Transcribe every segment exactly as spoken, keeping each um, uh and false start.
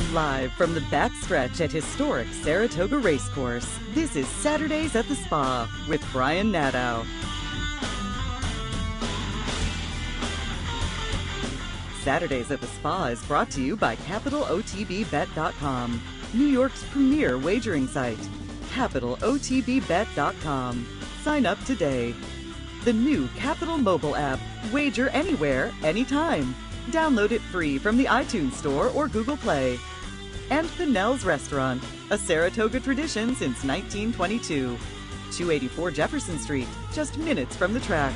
Live from the backstretch at historic Saratoga Racecourse, this is Saturdays at the Spa with Brian Nadeau. Saturdays at the Spa is brought to you by Capital O T B Bet dot com, New York's premier wagering site. Capital O T B Bet dot com. Sign up today. The new Capital mobile app. Wager anywhere, anytime. Download it free from the iTunes Store or Google Play. And Pinnell's Restaurant, a Saratoga tradition since nineteen twenty-two. two eighty-four Jefferson Street, just minutes from the track.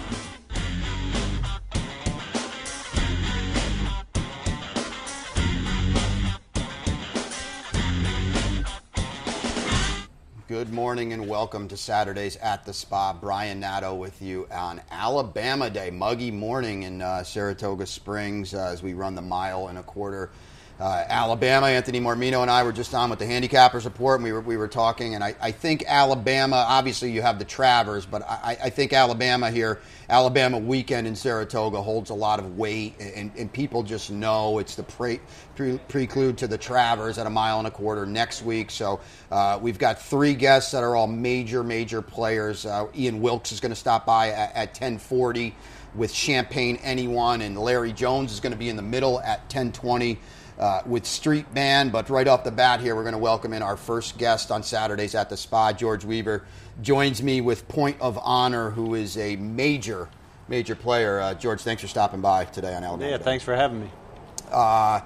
Good morning and welcome to Saturdays at the Spa. Brian Nadeau with you on Alabama Day. Muggy morning in uh, Saratoga Springs uh, as we run the mile and a quarter. Uh, Alabama, Anthony Mormino and I were just on with the Handicappers Report, and we were we were talking, and I, I think Alabama, obviously you have the Travers, but I, I think Alabama here, Alabama weekend in Saratoga holds a lot of weight, and, and people just know it's the pre, pre, prelude to the Travers at a mile and a quarter next week. So uh, we've got three guests that are all major, major players. Uh, Ian Wilkes is going to stop by at, at ten forty with Champagne Anyone, and Larry Jones is going to be in the middle at ten twenty. Uh, with Street Band, but right off the bat here, we're going to welcome in our first guest on Saturdays at the Spa. George Weaver joins me with Point of Honor, who is a major, major player. Uh, George, thanks for stopping by today on Alabama Yeah, Day. Thanks for having me. Uh,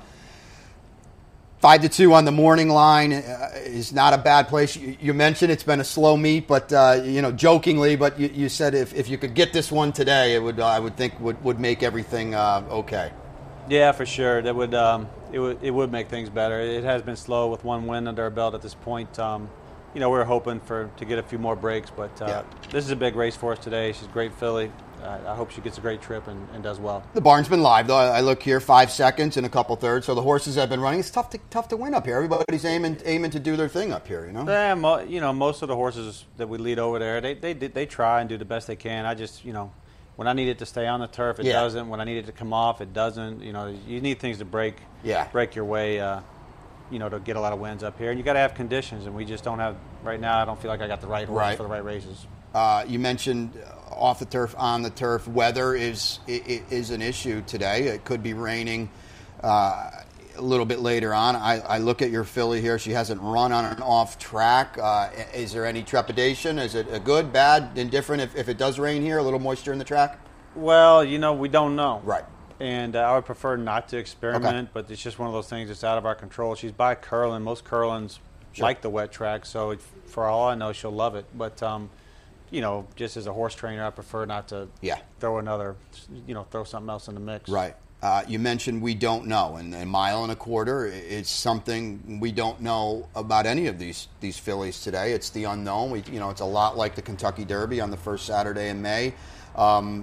five to two on the morning line uh, is not a bad place. You, you mentioned it's been a slow meet, but uh, you know, jokingly, but you, you said if, if you could get this one today, it would uh, I would think would would make everything uh, okay. Yeah, for sure. That would um, it would it would make things better. It has been slow with one win under our belt at this point. Um, you know, we were hoping for to get a few more breaks, but uh, yeah. This is a big race for us today. She's a great filly. Uh, I hope she gets a great trip and, and does well. The barn's been live, though. I look here, five seconds and a couple thirds. So the horses have been running. It's tough to tough to win up here. Everybody's aiming aiming to do their thing up here, you know. Yeah, mo- you know, most of the horses that we lead over there, they they they try and do the best they can. I just, you know. When I need it to stay on the turf, it yeah. doesn't. When I need it to come off, it doesn't. You know, you need things to break, yeah. break your way, uh, you know, to get a lot of wins up here. And you got to have conditions, and we just don't have right now. I don't feel like I got the right horse right. for the right races. Uh, you mentioned off the turf, on the turf. Weather is is an issue today. It could be raining uh, a little bit later on. I, I look at your filly here. She hasn't run on an off track. Uh, is there any trepidation? Is it a good, bad, indifferent if, if it does rain here, a little moisture in the track? Well, you know, we don't know. Right. And uh, I would prefer not to experiment, okay. but it's just one of those things that's out of our control. She's by Curlin. Most Curlins sure. like the wet track, so it, for all I know, she'll love it. But, um, you know, just as a horse trainer, I prefer not to yeah. throw another, you know, throw something else in the mix. Right. Uh, you mentioned we don't know, and a mile and a quarter is something we don't know about any of these these fillies today. It's the unknown. We, you know, it's a lot like the Kentucky Derby on the first Saturday in May. Um,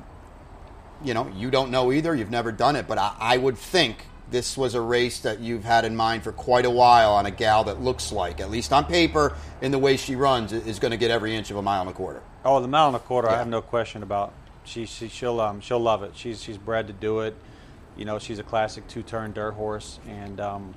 you know, you don't know either. You've never done it, but I, I would think this was a race that you've had in mind for quite a while on a gal that looks like, at least on paper, in the way she runs, is going to get every inch of a mile and a quarter. Oh, the mile and a quarter, yeah. I have no question about. She, she she'll um she'll love it. She's she's bred to do it. You know, she's a classic two-turn dirt horse, and, um,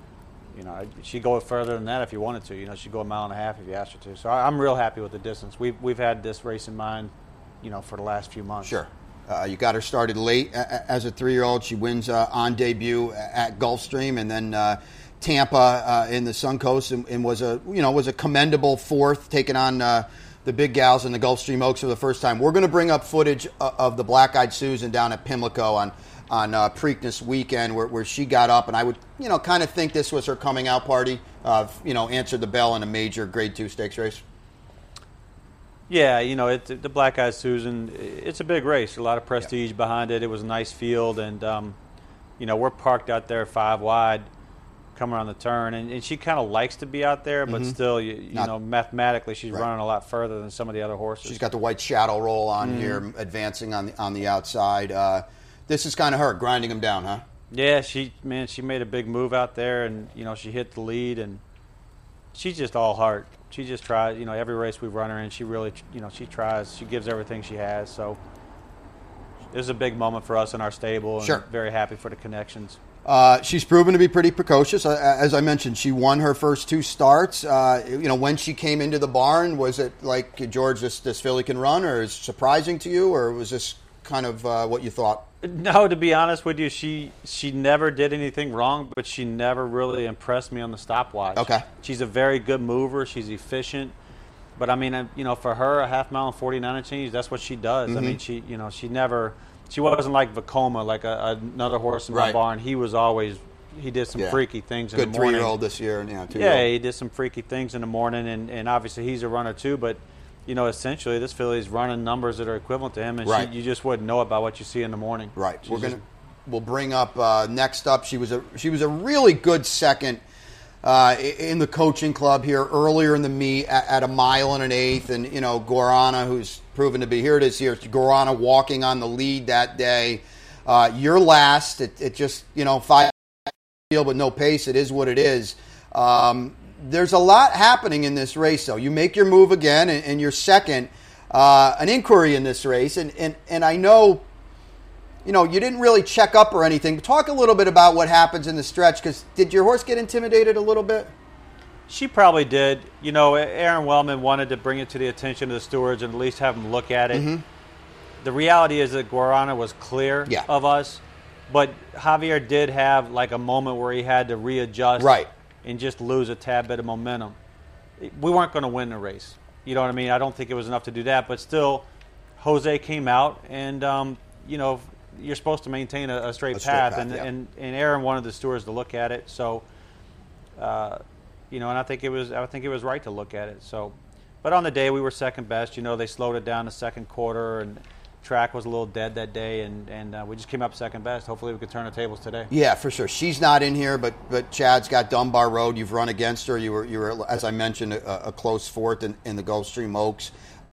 you know, she'd go further than that if you wanted to. You know, she'd go a mile and a half if you asked her to. So I'm real happy with the distance. We've, we've had this race in mind, you know, for the last few months. Sure. Uh, you got her started late as a three-year-old. She wins uh, on debut at Gulfstream, and then uh, Tampa uh, in the Suncoast, and, and was a you know was a commendable fourth, taking on uh, the big gals in the Gulfstream Oaks for the first time. We're going to bring up footage of the Black Eyed Susan down at Pimlico on on uh, Preakness weekend, where, where she got up, and I would you know kind of think this was her coming out party. Uh, you know, answered the bell in a major Grade Two stakes race. Yeah, you know, it, the Black Eyed Susan, it's a big race. A lot of prestige yeah. behind it. It was a nice field, and, um, you know, we're parked out there five wide coming around the turn, and, and she kind of likes to be out there, but mm-hmm. still, you, you know, mathematically she's right. running a lot further than some of the other horses. She's got the white shadow roll on mm-hmm. here, advancing on the, on the outside. Uh, this is kind of her, grinding them down, huh? Yeah, she, man, she made a big move out there, and, you know, she hit the lead, and she's just all heart. She just tries, you know, every race we run her in, she really, you know, she tries. She gives everything she has. So it was a big moment for us in our stable, and sure. very happy for the connections. Uh, she's proven to be pretty precocious. Uh, as I mentioned, she won her first two starts. Uh, you know, when she came into the barn, was it like, George, this, this filly can run, or is it surprising to you, or was this kind of uh, what you thought? No, to be honest with you, she she never did anything wrong, but she never really impressed me on the stopwatch. Okay. She's a very good mover. She's efficient. But, I mean, you know, for her, a half mile and forty-nine and change, that's what she does. Mm-hmm. I mean, she, you know, she never – she wasn't like Vekoma, like a, another horse in my right. barn. He was always – he did some yeah. freaky things good in the morning. Good three-year-old this year. Yeah, yeah, he did some freaky things in the morning, and, and obviously he's a runner too. But, you know, essentially this filly's running numbers that are equivalent to him, and right. she, you just wouldn't know about what you see in the morning. Right. She's We're gonna we'll bring up uh, next up. She was a she was a really good second uh, in the coaching club here earlier in the meet at, at a mile and an eighth, and you know Guarana, who's proven to be here. It is here. Guarana walking on the lead that day. Uh, you're last. It, it just you know five field but no pace. It is what it is. Um, there's a lot happening in this race, though. You make your move again, and, and you're second. Uh, an inquiry in this race, and, and, and I know, you know, you didn't really check up or anything. Talk a little bit about what happens in the stretch, because did your horse get intimidated a little bit? She probably did. You know, Aaron Wellman wanted to bring it to the attention of the stewards and at least have them look at it. Mm-hmm. The reality is that Guarana was clear yeah. of us, but Javier did have like a moment where he had to readjust right. and just lose a tad bit of momentum. We weren't going to win the race. You know what I mean? I don't think it was enough to do that, but still, Jose came out, and um, you know you're supposed to maintain a, a straight a straight path, path and, yeah. and and Aaron wanted the stewards to look at it. So, uh, you know, and I think it was I think it was right to look at it. So, but on the day we were second best. You know, they slowed it down the second quarter, and track was a little dead that day, and and uh, we just came up second best. Hopefully, we could turn the tables today. Yeah, for sure. She's not in here, but but Chad's got Dunbar Road. You've run against her. You were you were as I mentioned a, a close fourth in, in the Gulfstream Oaks.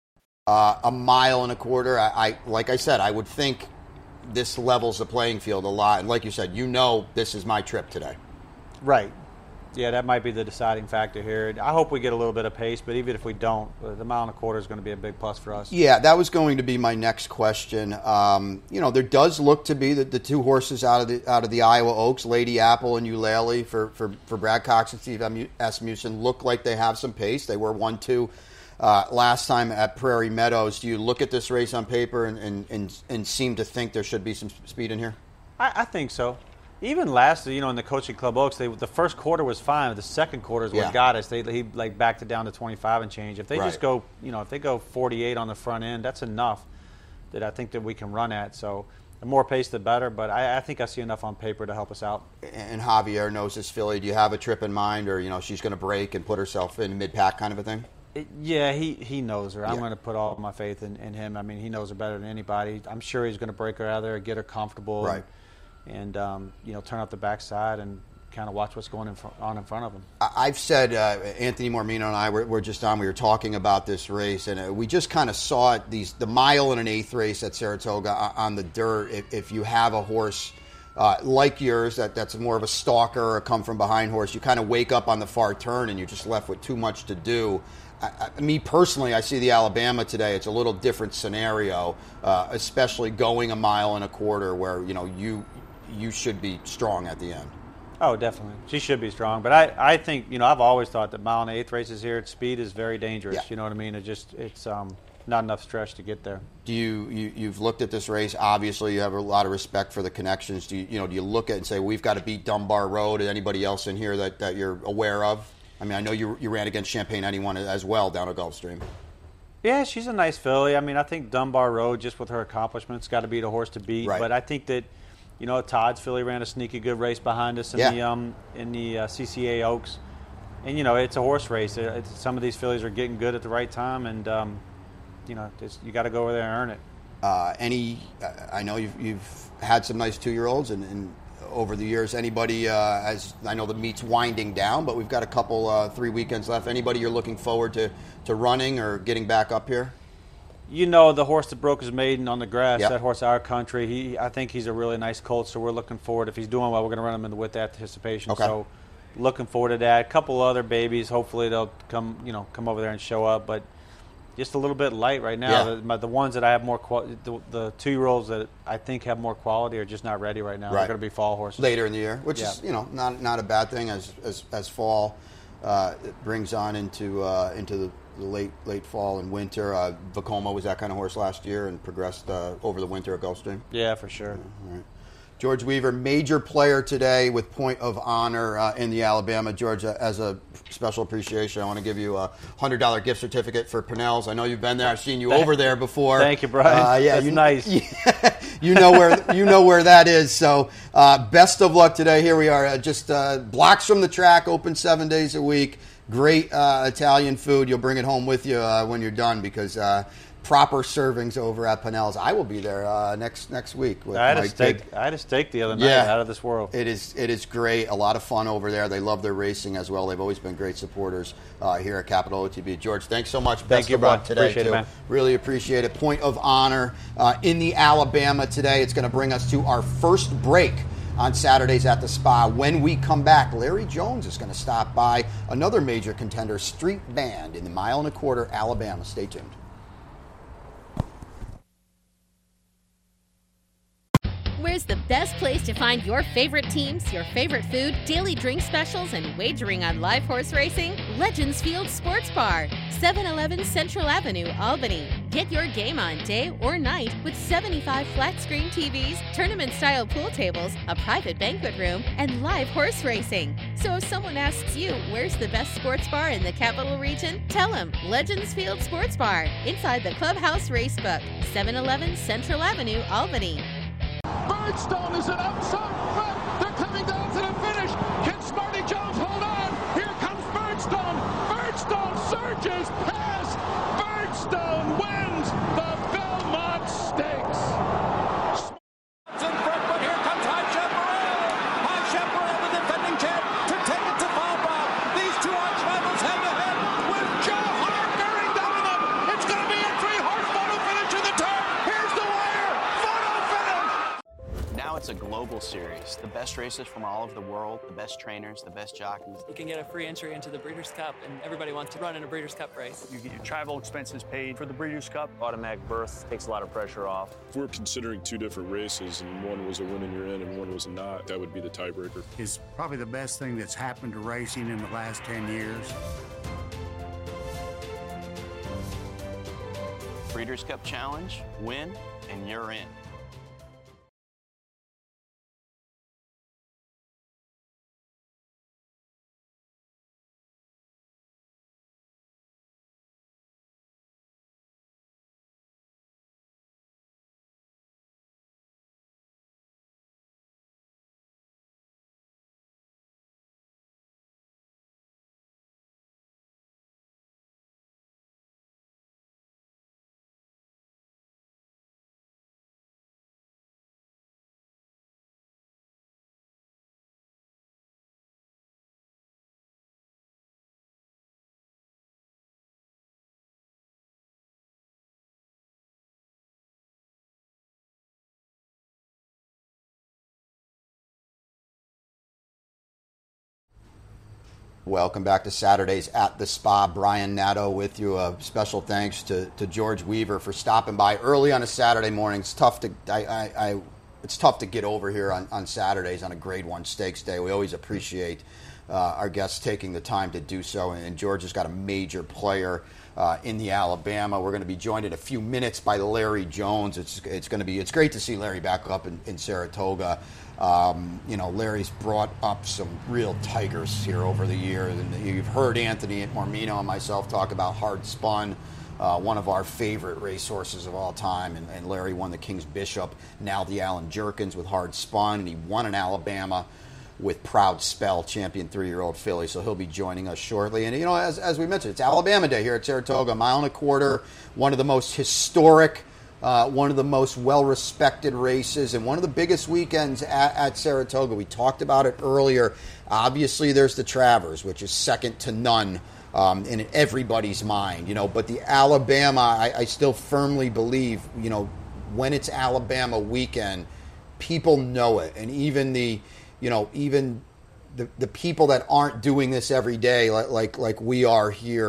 Uh, a mile and a quarter. I, I like I said, I would think this levels the playing field a lot. And like you said, you know, this is my trip today. Right. Yeah, that might be the deciding factor here. I hope we get a little bit of pace, but even if we don't, the mile and a quarter is going to be a big plus for us. Yeah, that was going to be my next question. Um, you know, there does look to be the, the two horses out of the out of the Iowa Oaks, Lady Apple and Eulalie, for, for, for Brad Cox and Steve Asmussen, look like they have some pace. They were one two uh, last time at Prairie Meadows. Do you look at this race on paper and, and, and, and seem to think there should be some speed in here? I, I think so. Even last, you know, in the Coaching Club Oaks, they, the first quarter was fine. But the second quarter is what yeah. got us. They he like backed it down to twenty-five and change. If they right. just go, you know, if they go forty-eight on the front end, that's enough that I think that we can run at. So the more pace, the better. But I, I think I see enough on paper to help us out. And Javier knows this filly. Do you have a trip in mind, or you know, she's going to break and put herself in mid-pack kind of a thing? It, yeah, he, he knows her. Yeah. I'm going to put all my faith in, in him. I mean, he knows her better than anybody. I'm sure he's going to break her out of there, get her comfortable. Right. And, and um, you know, turn up the backside and kind of watch what's going in fr- on in front of him. I've said, uh, Anthony Mormino and I were, were just on, we were talking about this race, and uh, we just kind of saw it, these the mile and an eighth race at Saratoga on the dirt. If, if you have a horse uh, like yours, that, that's more of a stalker or a come-from-behind horse, you kind of wake up on the far turn and you're just left with too much to do. I, I, me personally, I see the Alabama today. It's a little different scenario, uh, especially going a mile and a quarter where, you know, you you should be strong at the end. Oh, definitely. She should be strong. But I, I think, you know, I've always thought that mile and eighth races here at speed is very dangerous. Yeah. You know what I mean? It just, it's um, not enough stretch to get there. Do you, you, you've looked at this race. Obviously, you have a lot of respect for the connections. Do you, you know, do you look at it and say, we've got to beat Dunbar Road? Anybody else in here that, that you're aware of? I mean, I know you you ran against Champagne ninety-one as well down at Gulfstream. Yeah, she's a nice filly. I mean, I think Dunbar Road, just with her accomplishments, got to be the horse to beat. Right. But I think that, you know, Todd's filly ran a sneaky good race behind us in yeah. the um in the uh, C C A Oaks, and you know it's a horse race. It, it's, some of these fillies are getting good at the right time, and um, you know it's, you got to go over there and earn it. Uh, any, I know you've, you've had some nice two-year-olds, and, and over the years, anybody? Uh, as I know the meet's winding down, but we've got a couple, uh, three weekends left. Anybody you're looking forward to to running or getting back up here? You know, the horse that broke his maiden on the grass, yep. that horse, Our Country, he, I think he's a really nice colt, so we're looking forward. If he's doing well, we're going to run him in the with anticipation. Okay. So looking forward to that. A couple other babies, hopefully they'll come, you know, come over there and show up. But just a little bit light right now. Yeah. The, my, the ones that I have more qual- the, the two-year-olds that I think have more quality are just not ready right now. Right. They're going to be fall horses later in the year, which yeah. is you know not not a bad thing as as, as fall uh, it brings on into uh, into the, the late late fall and winter. Uh, Vekoma was that kind of horse last year and progressed uh, over the winter at Gulfstream. Yeah, for sure. Yeah, all right. George Weaver, major player today with point of honor uh, in the Alabama. George, uh, as a special appreciation, I want to give you a one hundred dollars gift certificate for Purnell's. I know you've been there. I've seen you Thank, over there before. Thank you, Brian. Uh, yeah, That's you, nice. Yeah, you know where you know where that is. So uh, best of luck today. Here we are, uh, just uh, blocks from the track, open seven days a week. Great uh, Italian food. You'll bring it home with you uh, when you're done because uh, proper servings over at Purnell's. I will be there uh, next next week. With I had my a steak. kid. I had a steak the other night. Yeah. Out of this world. It is it is great. A lot of fun over there. They love their racing as well. They've always been great supporters uh, here at Capital O T B. George, thanks so much. Best Thank you, of luck Brian. today Appreciate too. it, man. Really appreciate it. Point of honor uh, in the Alabama today. It's going to bring us to our first break on Saturdays at the Spa. When we come back, Larry Jones is going to stop by, another major contender, Street Band in the mile and a quarter, Alabama. Stay tuned. Where's the best place to find your favorite teams, your favorite food, daily drink specials, and wagering on live horse racing? Legends Field Sports Bar, seven eleven Central Avenue, Albany. Get your game on day or night with seventy-five flat-screen T Vs, tournament-style pool tables, a private banquet room, and live horse racing. So if someone asks you, where's the best sports bar in the capital region? Tell them Legends Field Sports Bar, inside the Clubhouse Racebook, seven eleven Central Avenue, Albany. Birdstone is an outside front. They're coming down to the finish. Can Smarty Jones hold on? Here comes Birdstone. Birdstone surges past. Birdstone wins the Belmont Stakes. In front, but here comes High Chaparral. High Chaparral, the defending champ, to take it to Bob. These two arch rivals head to head with Joe Hart bearing down on them. It's going to be a three-horse photo finish in the turn. Here's the wire. Photo finish. Now it's a global series. The best racers from all over the world, the best trainers, the best jockeys. You can get a free entry into the Breeders' Cup, and everybody wants to run in a Breeders' Cup race. You get your travel expenses paid for the Breeders' Cup. Automatic berth takes a lot of pressure off. If we're considering two different races and one was a win and you're in and one was not, that would be the tiebreaker. It's probably the best thing that's happened to racing in the last ten years. Breeders' Cup Challenge, win, and you're in. Welcome back to Saturdays at the Spa. Brian Nadeau with you. A special thanks to, to George Weaver for stopping by early on a Saturday morning. It's tough to I, I, I it's tough to get over here on, on Saturdays on a Grade One Stakes day. We always appreciate uh, our guests taking the time to do so. And, and George has got a major player uh, in the Alabama. We're going to be joined in a few minutes by Larry Jones. It's it's going to be it's great to see Larry back up in, in Saratoga. Um, you know, Larry's brought up some real tigers here over the years, and you've heard Anthony Mormino and myself talk about Hard Spun, uh, one of our favorite racehorses of all time, and, and Larry won the King's Bishop, now the Allen Jerkins with Hard Spun, and he won in Alabama with Proud Spell, champion three-year-old filly, so he'll be joining us shortly. And, you know, as, as we mentioned, it's Alabama Day here at Saratoga, a mile and a quarter, one of the most historic Uh, one of the most well-respected races and one of the biggest weekends at, at Saratoga. We talked about it earlier. Obviously, there's the Travers, which is second to none um, in everybody's mind. You know, but the Alabama, I, I still firmly believe, you know, when it's Alabama weekend, people know it, and even the, you know, even the the people that aren't doing this every day, like like, like we are here.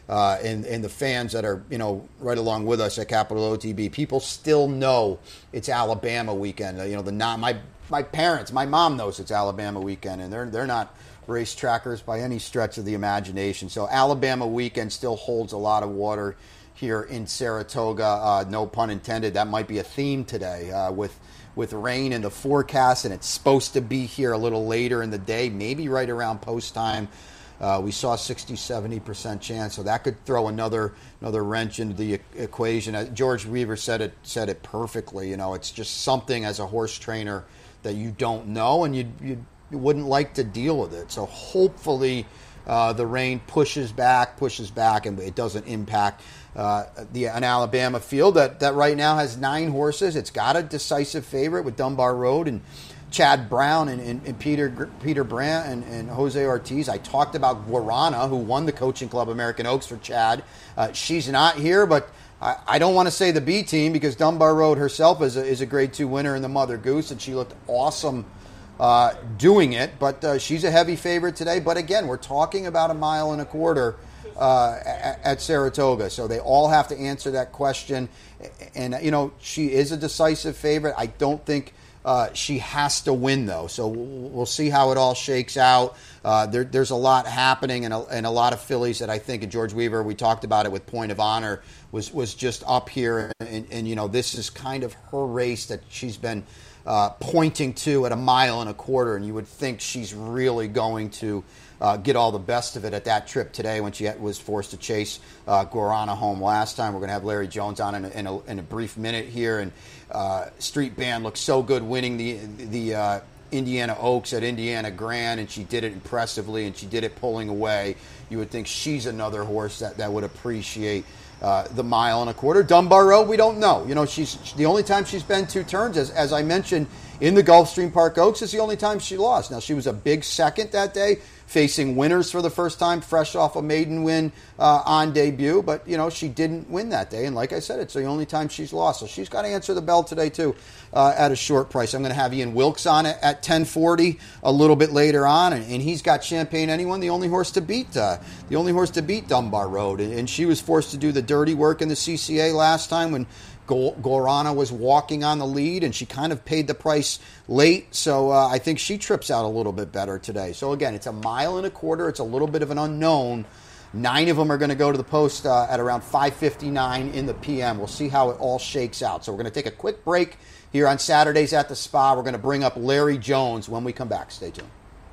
uh, and, and the fans that are, you know, right along with us at Capital O T B, people still know it's Alabama weekend. You know, the not my my parents, my mom knows it's Alabama weekend, and they're they're not race trackers by any stretch of the imagination. So Alabama weekend still holds a lot of water here in Saratoga. Uh, no pun intended. That might be a theme today uh, with with rain in the forecast, and it's supposed to be here a little later in the day, maybe right around post time. Uh, we saw sixty, seventy percent chance, so that could throw another another wrench into the e- equation. Uh, George Weaver said it said it perfectly. You know, it's just something as a horse trainer that you don't know, and you you wouldn't like to deal with it. So hopefully uh, the rain pushes back, pushes back, and it doesn't impact uh, the an Alabama field that, that right now has nine horses. It's got a decisive favorite with Dunbar Road and Chad Brown and, and, and Peter Peter Brandt and, and Jose Ortiz. I talked about Guarana, who won the Coaching Club American Oaks for Chad. Uh, she's not here, but I, I don't want to say the B team because Dunbar Road herself is a, is a grade two winner in the Mother Goose, and she looked awesome uh, doing it. But uh, she's a heavy favorite today. But again, we're talking about a mile and a quarter uh, at, at Saratoga, so they all have to answer that question. And, you know, she is a decisive favorite. I don't think Uh, she has to win, though, so we'll, we'll see how it all shakes out. Uh, there, there's a lot happening, and a, and a lot of fillies that I think, and George Weaver, we talked about it with Point of Honor, was was just up here, and, and you know, this is kind of her race that she's been uh, pointing to at a mile and a quarter, and you would think she's really going to uh, get all the best of it at that trip today when she was forced to chase uh, Guarana home last time. We're going to have Larry Jones on in a, in a, in a brief minute here, and Uh, Street Band looked so good winning the the uh, Indiana Oaks at Indiana Grand, and she did it impressively, and she did it pulling away. You would think she's another horse that, that would appreciate uh, the mile and a quarter. Dunbar Road, we don't know. You know, she's the only time she's been two turns, as, as I mentioned, in the Gulfstream Park Oaks is the only time she lost. Now, she was a big second that day, facing winners for the first time, fresh off a maiden win uh, on debut. But, you know, she didn't win that day. And like I said, it's the only time she's lost. So she's got to answer the bell today, too, uh, at a short price. I'm going to have Ian Wilkes on it at ten forty a little bit later on. And, and he's got Champagne Anyone, the only horse to beat uh, the only horse to beat Dunbar Road. And, and she was forced to do the dirty work in the C C A last time when Guarana was walking on the lead, and she kind of paid the price late. So uh, I think she trips out a little bit better today. So again, it's a mile and a quarter. It's a little bit of an unknown. Nine of them are going to go to the post uh, at around five fifty-nine in the P M. We'll see how it all shakes out. So we're going to take a quick break here on Saturdays at the Spa. We're going to bring up Larry Jones when we come back. Stay tuned.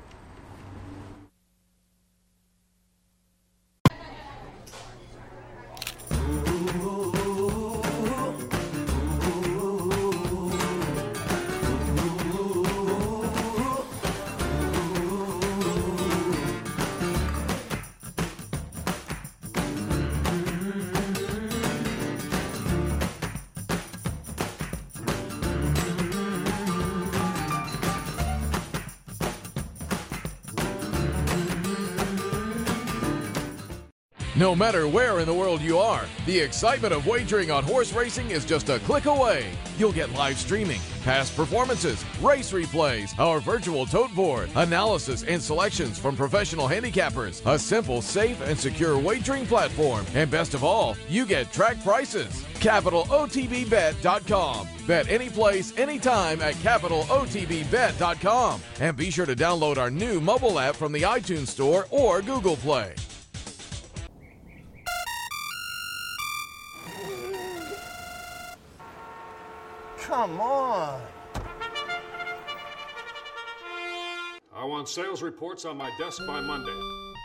No matter where in the world you are, the excitement of wagering on horse racing is just a click away. You'll get live streaming, past performances, race replays, our virtual tote board, analysis and selections from professional handicappers, a simple, safe, and secure wagering platform, and best of all, you get track prices. Capital O T B Bet dot com. Bet any place, anytime at Capital O T B Bet dot com. And be sure to download our new mobile app from the iTunes Store or Google Play. Come on. I want sales reports on my desk by Monday.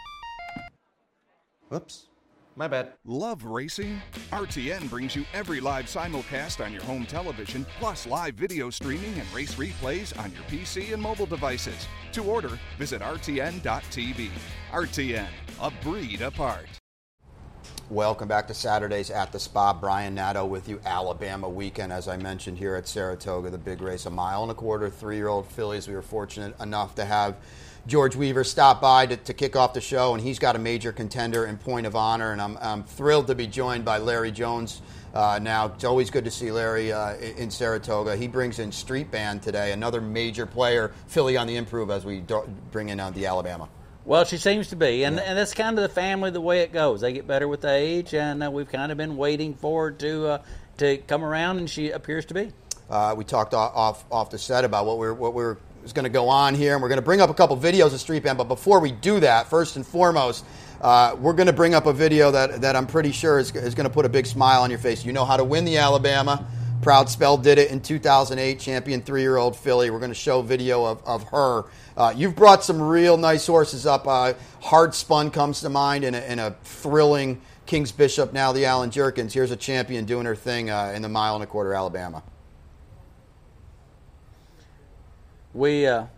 Whoops. My bad. Love racing? R T N brings you every live simulcast on your home television, plus live video streaming and race replays on your P C and mobile devices. To order, visit R T N dot T V. R T N, a breed apart. Welcome back to Saturdays at the Spa. Brian Nadeau with you. Alabama weekend, as I mentioned, here at Saratoga, the big race, a mile and a quarter, three-year-old fillies. We were fortunate enough to have George Weaver stop by to, to kick off the show, and he's got a major contender in Point of Honor, and I'm, I'm thrilled to be joined by Larry Jones uh, now. It's always good to see Larry uh, in Saratoga. He brings in Street Band today, another major player, filly on the improve as we do, bring in uh, the Alabama. Well, she seems to be, and, yeah. and that's kind of the family, the way it goes. They get better with age, and uh, we've kind of been waiting for her to uh, to come around, and she appears to be. Uh, we talked off off the set about what we're what we're was going to go on here, and we're going to bring up a couple videos of Street Band. But before we do that, first and foremost, uh, we're going to bring up a video that that I'm pretty sure is, is going to put a big smile on your face. You know how to win the Alabama. Proud Spell did it in two thousand eight, champion three-year-old filly. We're going to show video of, of her. Uh, you've brought some real nice horses up. Uh, Hard Spun comes to mind, and a, and a thrilling King's Bishop, now the Allen Jerkins. Here's a champion doing her thing uh, in the mile and a quarter Alabama. We uh,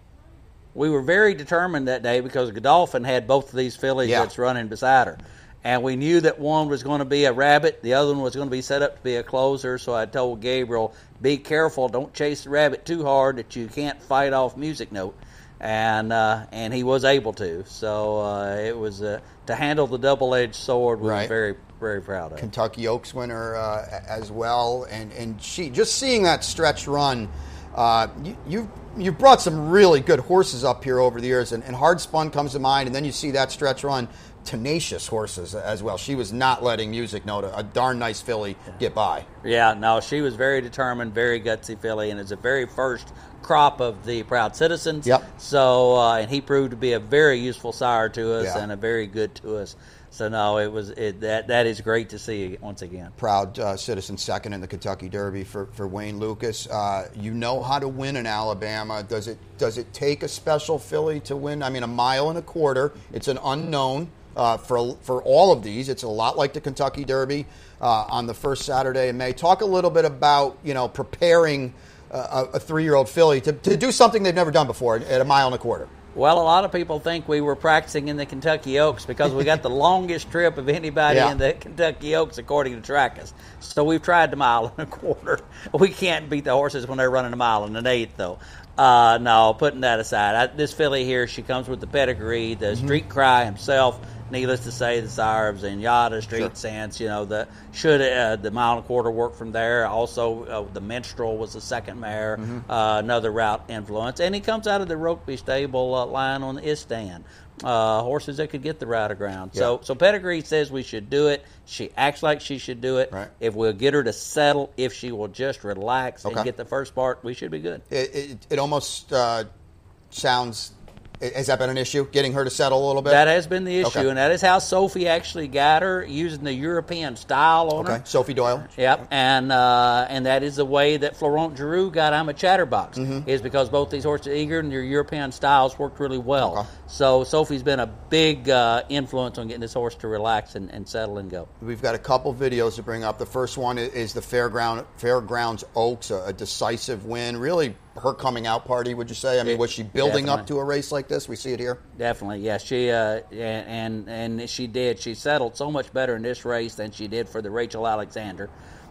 we were very determined that day because Godolphin had both of these fillies yeah. that's running beside her. And we knew that one was going to be a rabbit, the other one was going to be set up to be a closer, so I told Gabriel, be careful, don't chase the rabbit too hard that you can't fight off Music Note. And uh, and he was able to. So uh, it was, uh, to handle the double-edged sword, we right. were very, very proud of. Kentucky Oaks winner uh, as well. And, and she just seeing that stretch run, uh, you, you've, you've brought some really good horses up here over the years, and, and Hard Spun comes to mind, and then you see that stretch run. Tenacious horses as well. She was not letting Music Note, a, a darn nice filly, get by. Yeah, no, she was very determined, very gutsy filly, and it's the very first crop of the Proud Citizens. Yep. So, uh, and he proved to be a very useful sire to us yeah. and a very good to us. So no, it was it, that that is great to see once again. Proud uh, Citizen second in the Kentucky Derby for, for Wayne Lucas. Uh, you know how to win in Alabama. Does it does it take a special filly to win? I mean, a mile and a quarter. It's an unknown. Uh, for for all of these, it's a lot like the Kentucky Derby uh, on the first Saturday in May. Talk a little bit about you know preparing uh, a, a three-year-old filly to, to do something they've never done before at a mile and a quarter. Well, a lot of people think we were practicing in the Kentucky Oaks because we got the longest trip of anybody yeah. in the Kentucky Oaks, according to Trackers. So we've tried the mile and a quarter. We can't beat the horses when they're running a mile and an eighth, though. Uh, no, putting that aside, I, this filly here, she comes with the pedigree, the mm-hmm. Street Cry himself. Needless to say, the sire of Zenyatta, Street sure. Sense, you know, the should uh, the mile and a quarter work from there. Also, uh, the Minstrel was the second mare, mm-hmm. uh, another route influence. And he comes out of the Rokeby stable uh, line on the Istan. Uh, horses that could get the route of ground. Yeah. So, so pedigree says we should do it. She acts like she should do it. Right. If we'll get her to settle, if she will just relax okay. and get the first part, we should be good. It, it, it almost uh, sounds... Has that been an issue, getting her to settle a little bit? That has been the issue, okay. and that is how Sophie actually got her, using the European style on okay. her. Sophie Doyle. Yep, and uh, and that is the way that Florent Giroux got I'm a Chatterbox, mm-hmm. is because both these horses, eager and their European styles, worked really well. Okay. So Sophie's been a big uh, influence on getting this horse to relax and, and settle and go. We've got a couple videos to bring up. The first one is the Fairground Fairgrounds Oaks, a, a decisive win, really her coming out party, would you say? I mean, was she building Definitely. up to a race like this? We see it here. Definitely, yes. She uh, and and she did. She settled so much better in this race than she did for the Rachel Alexander.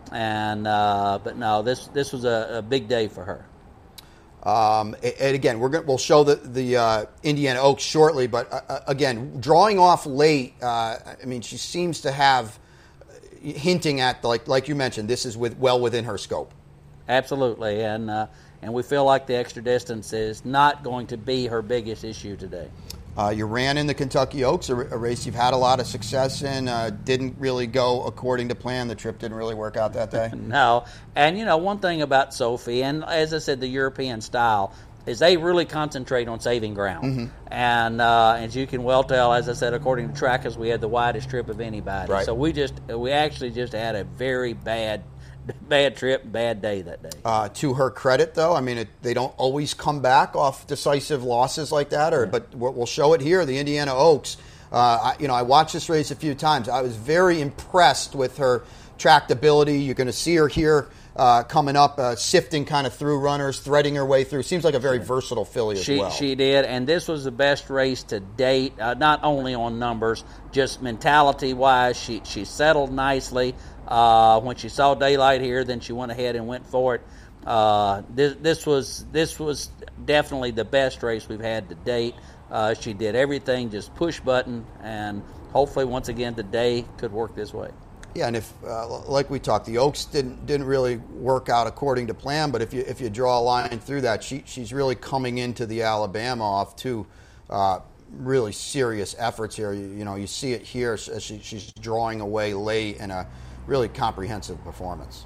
And uh, but no, this this was a, a big day for her. Um, and again, we're going we'll show the the uh, Indiana Oaks shortly. But uh, again, drawing off late. Uh, I mean, she seems to have hinting at like like you mentioned. This is with well within her scope. Absolutely, and. Uh, And we feel like the extra distance is not going to be her biggest issue today. Uh, you ran in the Kentucky Oaks, a, a race you've had a lot of success in. Uh, didn't really go according to plan. The trip didn't really work out that day. No. And, you know, one thing about Sophie, and as I said, the European style, is they really concentrate on saving ground. Mm-hmm. And uh, as you can well tell, as I said, according to Trackers, we had the widest trip of anybody. Right. So we just we actually just had a very bad Bad trip, bad day that day. Uh, to her credit, though, I mean, it, they don't always come back off decisive losses like that. Or, yeah. But we'll show it here. The Indiana Oaks. Uh, I, you know, I watched this race a few times. I was very impressed with her tractability. You're going to see her here uh, coming up, uh, sifting kind of through runners, threading her way through. Seems like a very versatile filly as she, well. She did, and this was the best race to date. Uh, not only on numbers, just mentality-wise. She she settled nicely. Uh, when she saw daylight here, then she went ahead and went for it. Uh, this, this was this was definitely the best race we've had to date. Uh, she did everything, just push button, and hopefully once again the day could work this way. Yeah, and if uh, like we talked, the Oaks didn't didn't really work out according to plan. But if you if you draw a line through that, she she's really coming into the Alabama off to uh, really serious efforts here. You, you know, you see it here as she, she's drawing away late in a really comprehensive performance.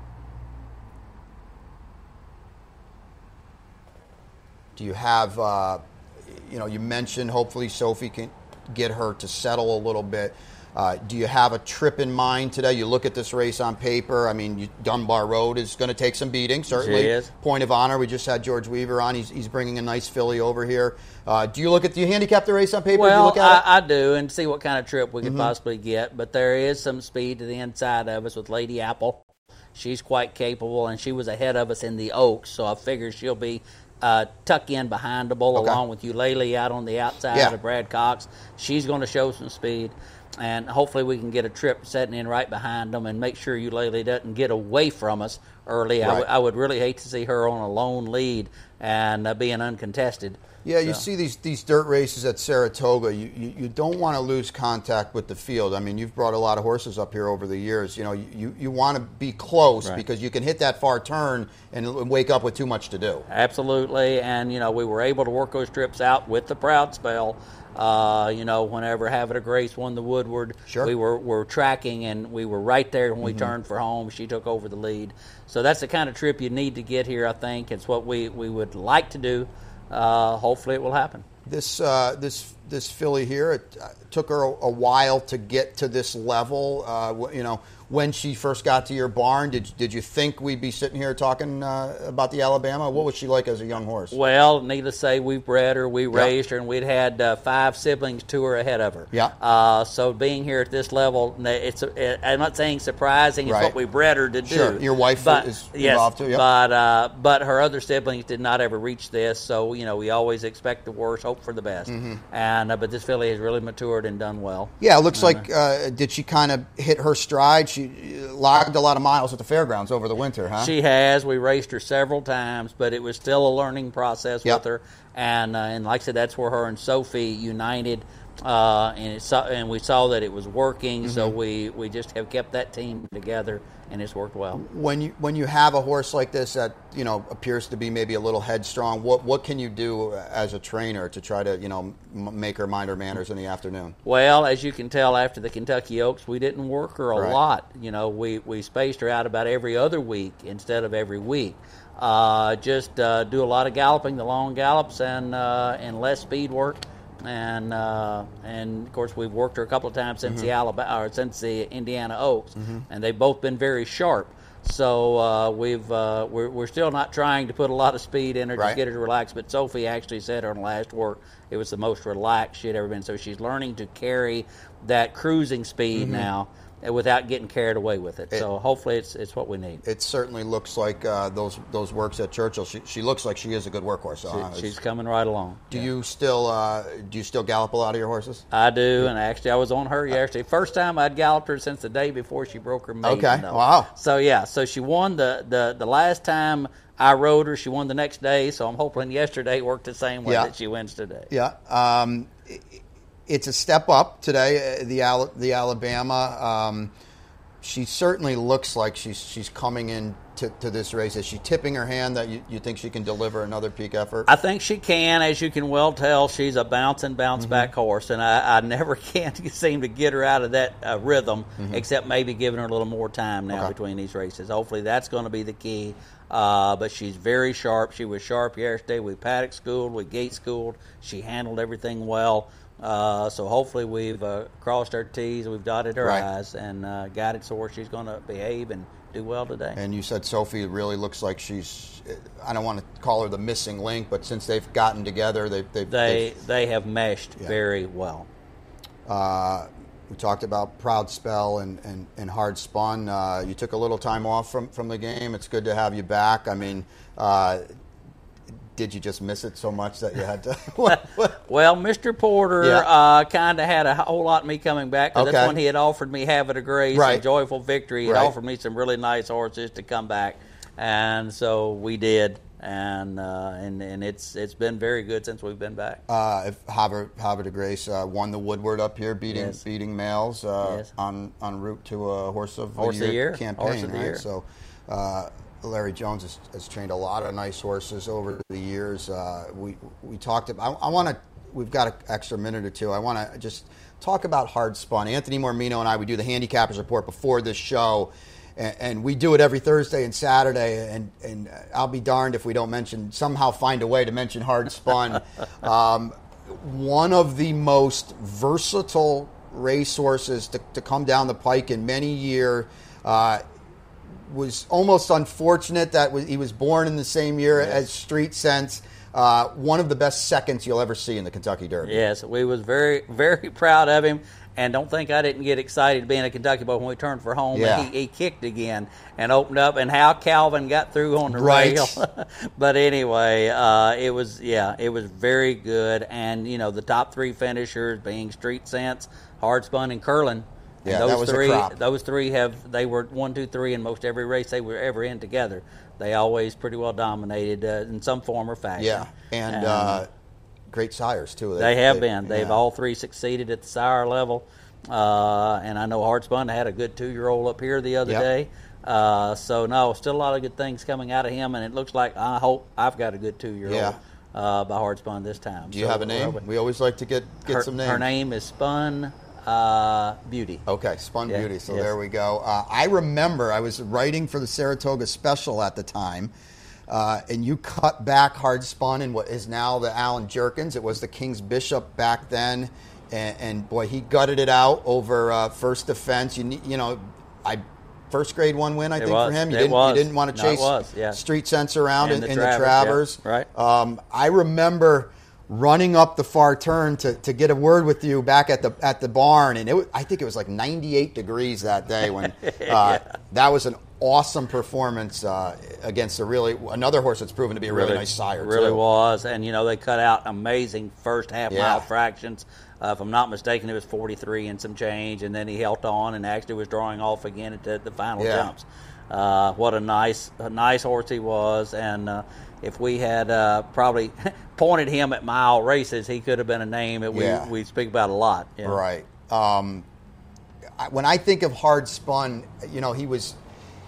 Do you have, uh, you know, you mentioned hopefully Sophie can get her to settle a little bit. Uh, do you have a trip in mind today? You look at this race on paper. I mean, you, Dunbar Road is going to take some beating, certainly. She is. Point of honor. We just had George Weaver on. He's, he's bringing a nice filly over here. Uh, do you look at? Do you handicap the race on paper? Well, do you look at I, it? I do, and see what kind of trip we could Mhm. possibly get. But there is some speed to the inside of us with Lady Apple. She's quite capable, and she was ahead of us in the Oaks, so I figure she'll be uh, tuck in behind the bull Okay. along with Eulalie out on the outside Yeah. of Brad Cox. She's going to show some speed. And hopefully we can get a trip setting in right behind them and make sure Eulalie doesn't get away from us early. I, Right. w- I would really hate to see her on a lone lead and uh, being uncontested. Yeah, you So. see these these dirt races at Saratoga. You, you you don't want to lose contact with the field. I mean, you've brought a lot of horses up here over the years. You know, you, you want to be close Right. because you can hit that far turn and wake up with too much to do. Absolutely, and you know we were able to work those trips out with the Proud Spell. Uh, you know, whenever Havre de Grace won the Woodward, Sure. we were, were tracking and we were right there when we Mhm. turned for home. She took over the lead, so that's the kind of trip you need to get here. I think it's what we, we would like to do. Uh, hopefully, it will happen. This uh, this this filly here, it uh, took her a, a while to get to this level. Uh, wh- you know, when she first got to your barn, did did you think we'd be sitting here talking uh, about the Alabama? What was she like as a young horse? Well, needless to say, we bred her, we raised her, and we'd had uh, five siblings to her ahead of her. Yeah. Uh, so being here at this level, it's it, I'm not saying surprising. It's Right. what we bred her to do. Sure. Your wife but, is yes, involved too, yeah. But uh, but her other siblings did not ever reach this. So you know we always expect the worst, hope for the best. Mhm. And uh, but this filly has really matured and done well. Yeah, it looks Uh, like, uh, did she kind of hit her stride? She uh, logged a lot of miles at the fairgrounds over the winter, huh? She has. We raced her several times, but it was still a learning process Yep. with her. And uh, and like I said, that's where her and Sophie united, uh, and it saw, and we saw that it was working. So Mhm. we, we just have kept that team together, and it's worked well. When you when you have a horse like this that you know appears to be maybe a little headstrong, what what can you do as a trainer to try to you know m- make her mind her manners in the afternoon? Well, as you can tell, after the Kentucky Oaks, we didn't work her a Right. lot. You know, we, we spaced her out about every other week instead of every week. Uh, just uh, do a lot of galloping, the long gallops, and uh, and less speed work. And uh, and of course, we've worked her a couple of times since Mhm. the Alabama or since the Indiana Oaks, Mhm. and they've both been very sharp. So uh, we've uh, we're, we're still not trying to put a lot of speed in her, Right. just get her to relax. But Sophie actually said her last work it was the most relaxed she had ever been. So she's learning to carry that cruising speed Mhm. now uh, without getting carried away with it. It- so hopefully it's it's what we need. It certainly looks like uh, those those works at Churchill. She, she looks like she is a good workhorse. She- uh, she's coming right along. Do you still uh, do you still gallop a lot of your horses? I do, and actually, I was on her yesterday. First time I'd galloped her since the day before she broke her maiden. Okay, though. wow. So yeah, so she won the, the the last time I rode her. She won the next day. So I'm hoping yesterday worked the same way Yeah. that she wins today. Yeah, um, i- it's a step up today. uh, The Al- the Alabama. Um, she certainly looks like she's she's coming in to, to this race. Is she tipping her hand that you, you think she can deliver another peak effort? I think she can. As you can well tell, she's a bounce and bounce Mm-hmm. back horse, and I, I never can seem to get her out of that uh, rhythm, Mhm. except maybe giving her a little more time now Okay. between these races. Hopefully, that's going to be the key. Uh, but she's very sharp. She was sharp yesterday. We paddock schooled, we gate schooled. She handled everything well. Uh, so hopefully we've uh, crossed our T's, we've dotted our Right. I's, and uh, got it so where she's going to behave and do well today. And you said Sophie really looks like she's. I don't want to call her the missing link, but since they've gotten together, they've they've, They they've they have meshed Yeah. very well. Uh, we talked about Proud Spell and, and, and Hard Spun. Uh, you took a little time off from, from the game. It's good to have you back. I mean, uh, did you just miss it so much that you had to? Well, Mister Porter Yeah. uh, kind of had a whole lot of me coming back. 'Cause Okay. That's when he had offered me Havre de Grace Right. and Joyful Victory. He had Right. offered me some really nice horses to come back, and so we did. And uh, and and it's it's been very good since we've been back. Uh, if Havre, Havre de Grace uh, won the Woodward up here, beating Yes. beating males uh, Yes. on en route to a horse of Horse of the the year year. campaign. Horse of the right? year. So. Uh, Larry Jones has, has trained a lot of nice horses over the years. Uh, we we talked about. I, I want to we've got an extra minute or two. I want to just talk about hard spun. Anthony Mormino and I, we do the Handicappers Report before this show, and, and we do it every Thursday and Saturday, and, and I'll be darned if we don't mention, somehow find a way to mention hard spun. um, one of the most versatile racehorses to, to come down the pike in many years. Uh, was almost unfortunate that he was born in the same year yes. as Street Sense. Uh, one of the best seconds you'll ever see in the Kentucky Derby. Yes, we was very, very proud of him. And don't think I didn't get excited being a Kentucky boy when we turned for home. Yeah. And he, he kicked again and opened up, and how Calvin got through on the right. rail. But anyway, uh, it was, yeah, it was very good. And, you know, the top three finishers being Street Sense, Hard Spun, and Curlin. And yeah, those that was three, a crop. Those three have, they were one, two, three in most every race they were ever in together. They always pretty well dominated uh, in some form or fashion. Yeah, and, and uh, great sires, too. They, they have they, been. They've yeah. all three succeeded at the sire level. Uh, and I know Hard Spun had a good two-year-old up here the other yep. day. Uh, so, no, still a lot of good things coming out of him, and it looks like I hope I've got a good two-year-old yeah. uh, by Hard Spun this time. Do you so, have a name? We always like to get, get her, some names. Her name is Spun uh, Beauty. Okay, Spun yeah. Beauty. So yes. there we go. Uh, I remember I was writing for the Saratoga Special at the time, uh, and you cut back Hard Spun in what is now the Alan Jerkins. It was the King's Bishop back then. And, and boy, he gutted it out over uh, First Defense. You you know, I first grade one win I it think was. for him. You it didn't was. you didn't want to chase no, was, yeah. Street Sense around and in, the in Travers, the Travers. Yeah. Right. Um, I remember running up the far turn to, to get a word with you back at the at the barn, and it was, I think it was like ninety-eight degrees that day when uh, yeah. that was an awesome performance uh, against a really another horse that's proven to be a really, really nice sire. Really too. was, and you know they cut out amazing first half yeah. mile fractions. Uh, if I'm not mistaken, it was forty-three and some change, and then he held on and actually was drawing off again at the, the final yeah. jumps. Uh, what a nice, a nice horse he was, and uh, if we had uh, probably pointed him at mile races, he could have been a name that we yeah. we speak about a lot. You know? Right. Um, I, when I think of Hard Spun, you know, he was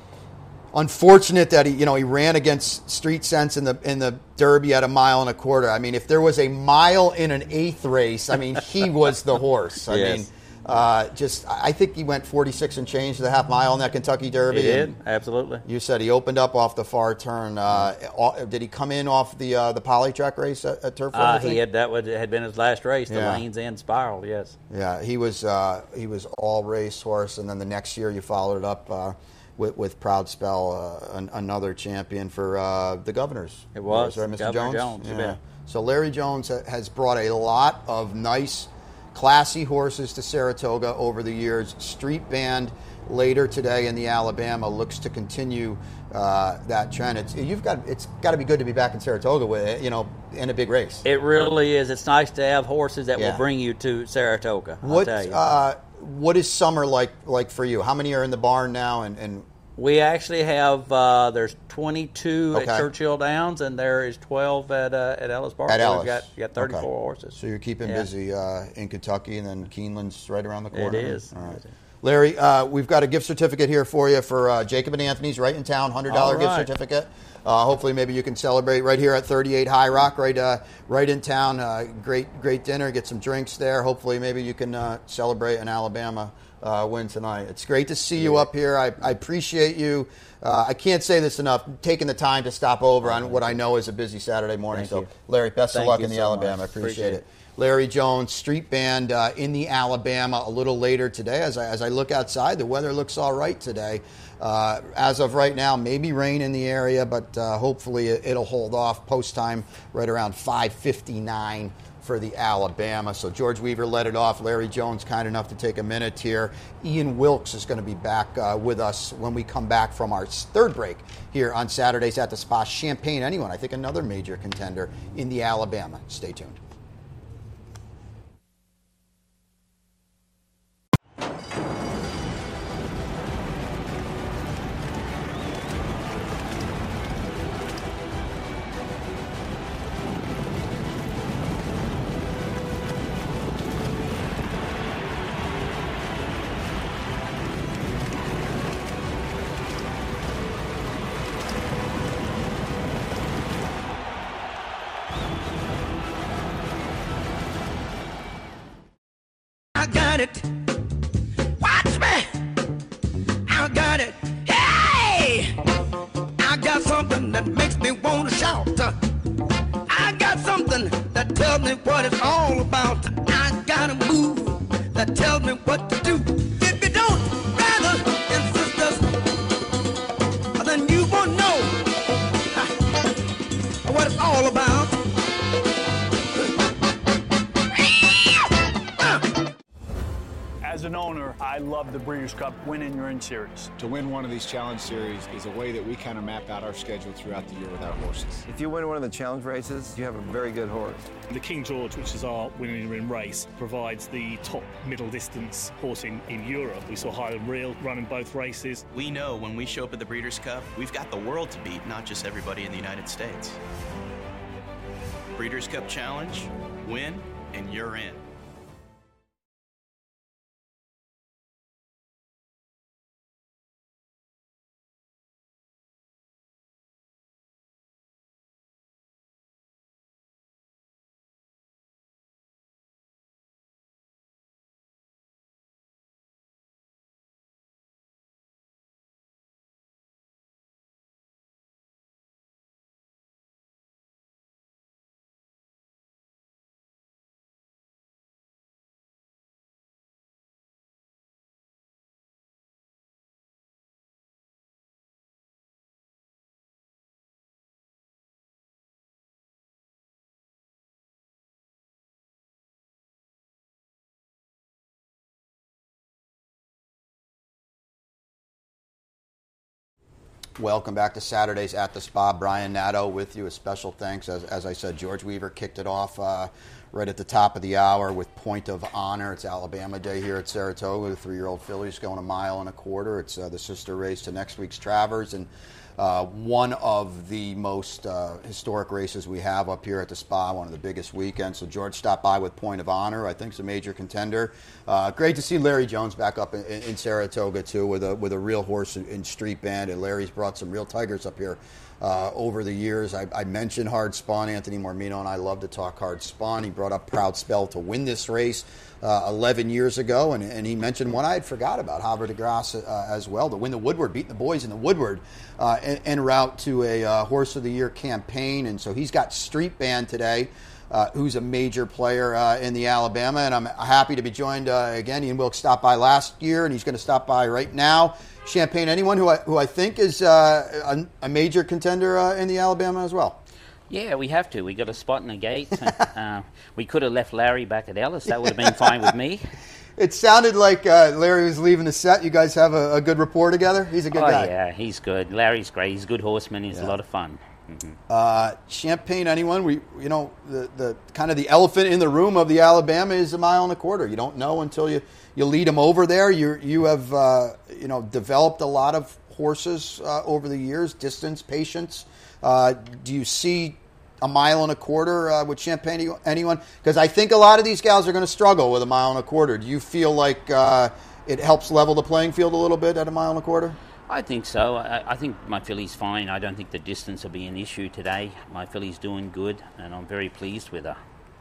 unfortunate that he, you know, he ran against Street Sense in the in the Derby at a mile and a quarter. I mean, if there was a mile in an eighth race, I mean, he was the horse. I yes. mean, uh, just I think he went forty-six and change to the half mile in that Kentucky Derby. He did, absolutely. You said he opened up off the far turn. Uh, did he come in off the uh, the poly-track race at, at Turf Road? Uh, he had that would had been his last race, the yeah. Lanes End Spiral. Yes. Yeah, he was uh, he was all race horse, and then the next year you followed it up. Uh, With, with Proud Spell, uh, an, another champion for uh, the Governors. It was, right, Mister Governor Jones. Jones yeah. yeah. So Larry Jones ha- has brought a lot of nice, classy horses to Saratoga over the years. Street Band later today in the Alabama looks to continue uh, that trend. It's you've got it's got to be good to be back in Saratoga with it, you know, in a big race. It really is. It's nice to have horses that yeah. will bring you to Saratoga. I'll What tell you. Uh, what is summer like like for you? How many are in the barn now? And, and we actually have uh, there's twenty-two okay. at Churchill Downs, and there is twelve at uh, at Ellis Park. At so Ellis, we've got you got thirty-four okay. horses. So you're keeping yeah. busy uh, in Kentucky, and then Keeneland's right around the corner. It is. All right. Larry, uh, we've got a gift certificate here for you for uh, Jacob and Anthony's right in town, one hundred dollars All right. gift certificate. Uh, hopefully, maybe you can celebrate right here at thirty-eight High Rock, right, uh, right in town. Uh, great, great dinner. Get some drinks there. Hopefully, maybe you can uh, celebrate an Alabama uh, win tonight. It's great to see you up here. I, I appreciate you. Uh, I can't say this enough. Taking the time to stop over on what I know is a busy Saturday morning. Thank so, you. Larry, best Thank of luck you in the so Alabama. I much. appreciate, Appreciate it. Larry Jones, Street Band uh, in the Alabama a little later today. As I, as I look outside, the weather looks all right today. Uh, as of right now, maybe rain in the area, but uh, hopefully it, it'll hold off. Post time right around five fifty-nine for the Alabama. So George Weaver led it off. Larry Jones kind enough to take a minute here. Ian Wilkes is going to be back uh, with us when we come back from our third break here on Saturdays at the Spa. Champaign, anyone, I think another major contender in the Alabama. Stay tuned. got it. Watch me. I got it. Hey! I got something that makes me want to shout. I got something that tells me what it's all about. I got a move that tells me what to do. If you don't, brothers and sisters, then you won't know what it's all about. As an owner, I love the Breeders' Cup winning your in series. To win one of these challenge series is a way that we kind of map out our schedule throughout the year with our horses. If you win one of the challenge races, you have a very good horse. The King George, which is our winning your in race, provides the top middle distance horse in, in Europe. We saw Highland Real running both races. We know when we show up at the Breeders' Cup, we've got the world to beat, not just everybody in the United States. Breeders' Cup Challenge, win, and you're in. Welcome back to Saturdays at the Spa. Brian Nadeau with you. A special thanks. As, as I said, George Weaver kicked it off uh, right at the top of the hour with Point of Honor. It's Alabama Day here at Saratoga. The three-year-old filly's going a mile and a quarter. It's uh, the sister race to next week's Travers. And uh, one of the most uh, historic races we have up here at the Spa, one of the biggest weekends. So George stopped by with Point of Honor. I think it's a major contender. Uh, great to see Larry Jones back up in, in Saratoga, too, with a with a real horse in, in Street Band. And Larry's brought some real tigers up here uh, over the years. I, I mentioned Hard Spawn. Anthony Mormino and I love to talk Hard Spawn. He brought up Proud Spell to win this race uh, eleven years ago, and, and he mentioned one I had forgot about, Havre de Grace uh, as well, to win the Woodward, beating the boys in the Woodward uh, en, en route to a uh, Horse of the Year campaign. And so he's got Street Band today, uh, who's a major player uh, in the Alabama, and I'm happy to be joined uh, again. Ian Wilkes stopped by last year, and he's going to stop by right now. Champagne Anyone, who I, who I think is uh, a, a major contender uh, in the Alabama as well. Yeah, we have to. We got a spot in the gate. uh, we could have left Larry back at Ellis. That would have been fine with me. It sounded like uh, Larry was leaving the set. You guys have a, a good rapport together? He's a good oh, guy. Yeah, he's good. Larry's great. He's a good horseman. He's Yeah. a lot of fun. Mm-hmm. Uh, Champagne Anyone, we you know the, the kind of the elephant in the room of the Alabama is a mile and a quarter. You don't know until you, you lead them over there. You you have uh, you know developed a lot of horses uh, over the years, distance, patience. Uh, do you see a mile and a quarter uh, with Champagne Anyone? Because I think a lot of these gals are going to struggle with a mile and a quarter. Do you feel like uh, it helps level the playing field a little bit at a mile and a quarter? I think so. I, I think my filly's fine. I don't think the distance will be an issue today. My filly's doing good, and I'm very pleased with her.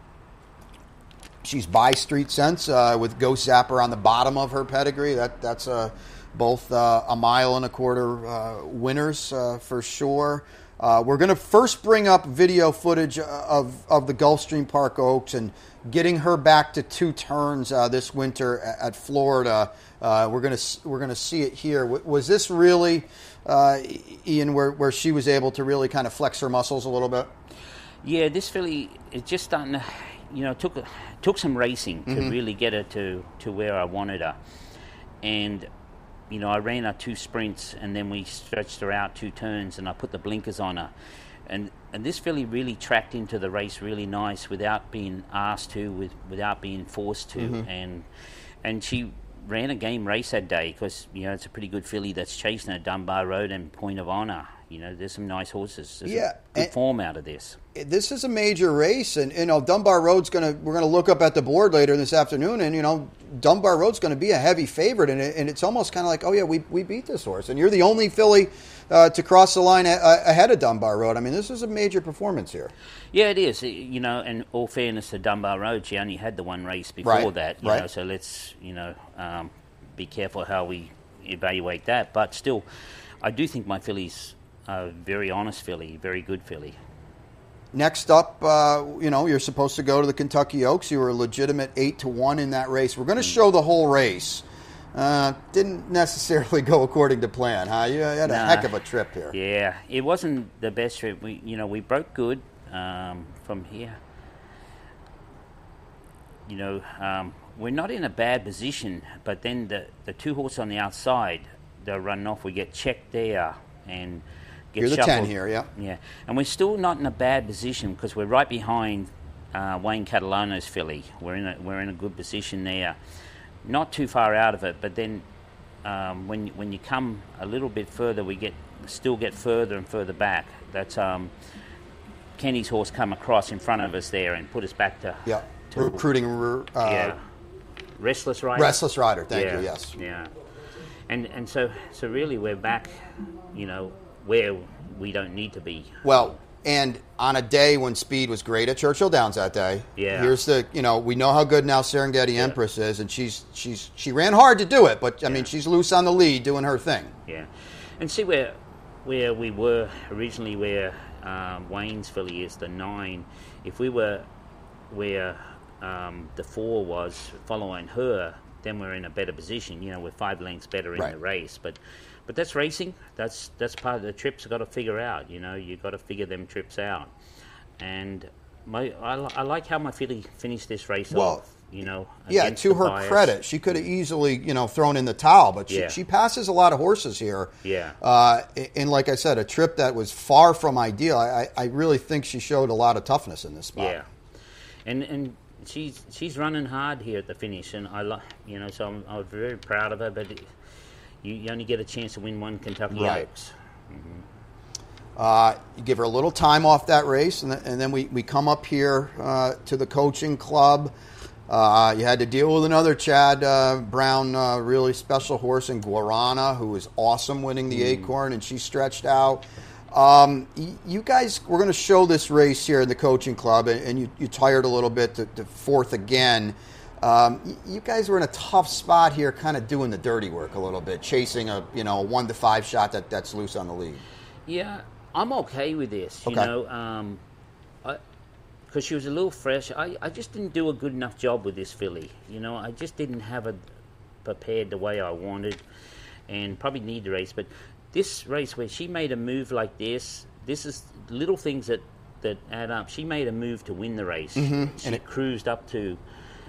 She's by Street Sense uh, with Ghost Zapper on the bottom of her pedigree. That that's uh, both uh, a mile and a quarter uh, winners uh, for sure. Uh, we're going to first bring up video footage of, of the Gulfstream Park Oaks and getting her back to two turns uh, this winter at, at Florida. Uh, we're going to we're going to see it here. W- was this really, uh, Ian, where where she was able to really kind of flex her muscles a little bit? Yeah, this filly is just starting to, you know, took took some racing to Mhm. really get her to, to where I wanted her. And, you know, I ran her two sprints, and then we stretched her out two turns, and I put the blinkers on her. And and this filly really tracked into the race really nice without being asked to, with without being forced to. Mhm. And and she ran a game race that day because, you know, it's a pretty good filly that's chasing her, Dunbar Road and Point of Honor. You know, there's some nice horses. There's Yeah, good and- form out of this. This is a major race, and you know Dunbar Road's going to. We're going to look up at the board later this afternoon, and you know Dunbar Road's going to be a heavy favorite, and, it, and it's almost kind of like, oh yeah, we we beat this horse, and you're the only filly uh, to cross the line a, a, ahead of Dunbar Road. I mean, this is a major performance here. Yeah, it is. It- you know, and all fairness to Dunbar Road, she only had the one race before Right, that. You right. know, so let's you know um, be careful how we evaluate that. But still, I do think my filly's a very honest filly, very good filly. Next up, uh, you know, you're supposed to go to the Kentucky Oaks. You were a legitimate eight to one in that race. We're going to show the whole race. Uh, didn't necessarily go according to plan, huh? You had a Nah. heck of a trip here. Yeah, it wasn't the best trip. We, you know, we broke good um, from here. You know, um, we're not in a bad position, but then the the two horses on the outside, they're running off. We get checked there and get You're the shuffled. ten here, yeah. Yeah, and we're still not in a bad position because we're right behind uh, Wayne Catalano's filly. We're in a we're in a good position there, not too far out of it. But then um, when when you come a little bit further, we get still get further and further back. That's um, Kenny's horse come across in front of us there and put us back to Yeah, to- recruiting. Uh, yeah, Restless Rider. Restless Rider, thank Yeah, you, yes. Yeah, and and so so really we're back, you know, where we don't need to be. Well, and on a day when speed was great at Churchill Downs that day, Yeah. here's the, you know, we know how good now Serengeti Empress is, and she's she's she ran hard to do it, but I mean she's loose on the lead doing her thing. Yeah, and see where where we were originally, where um, Wayne's filly is the nine. If we were where um, the four was following her, then we're in a better position. You know, we're five lengths better in Right. the race. But but that's racing. That's that's part of the trips. Got to figure out. You know, you got to figure them trips out. And my I, li- I like how my filly finished this race Well, off. You know, Yeah, against to the her bias. credit, she could have easily, you know, thrown in the towel, but she, Yeah. she passes a lot of horses here. Yeah. Uh, and like I said, a trip that was far from ideal. I, I really think she showed a lot of toughness in this spot. Yeah, and and she's she's running hard here at the finish, and I like you know, so I'm, I'm very proud of her. But it, you, you only get a chance to win one Kentucky Right. Oaks. Uh, you give her a little time off that race, and, th- and then we, we come up here uh, to the coaching club. Uh, you had to deal with another Chad uh, Brown, uh, really special horse in Guarana, who was awesome winning the Acorn, and she stretched out. Um, y- you guys, we're going to show this race here in the coaching club, and, and you, you tired a little bit to, to fourth again. Um, y- you guys were in a tough spot here, kind of doing the dirty work a little bit, chasing a you know a one to five shot that, that's loose on the lead. Yeah, I'm okay with this. You Okay. know, um, because she was a little fresh. I, I just didn't do a good enough job with this filly. You know, I just didn't have it prepared the way I wanted, and probably need the race. But this race where she made a move like this, this is little things that, that add up. She made a move to win the race. Mhm. She And it- cruised up to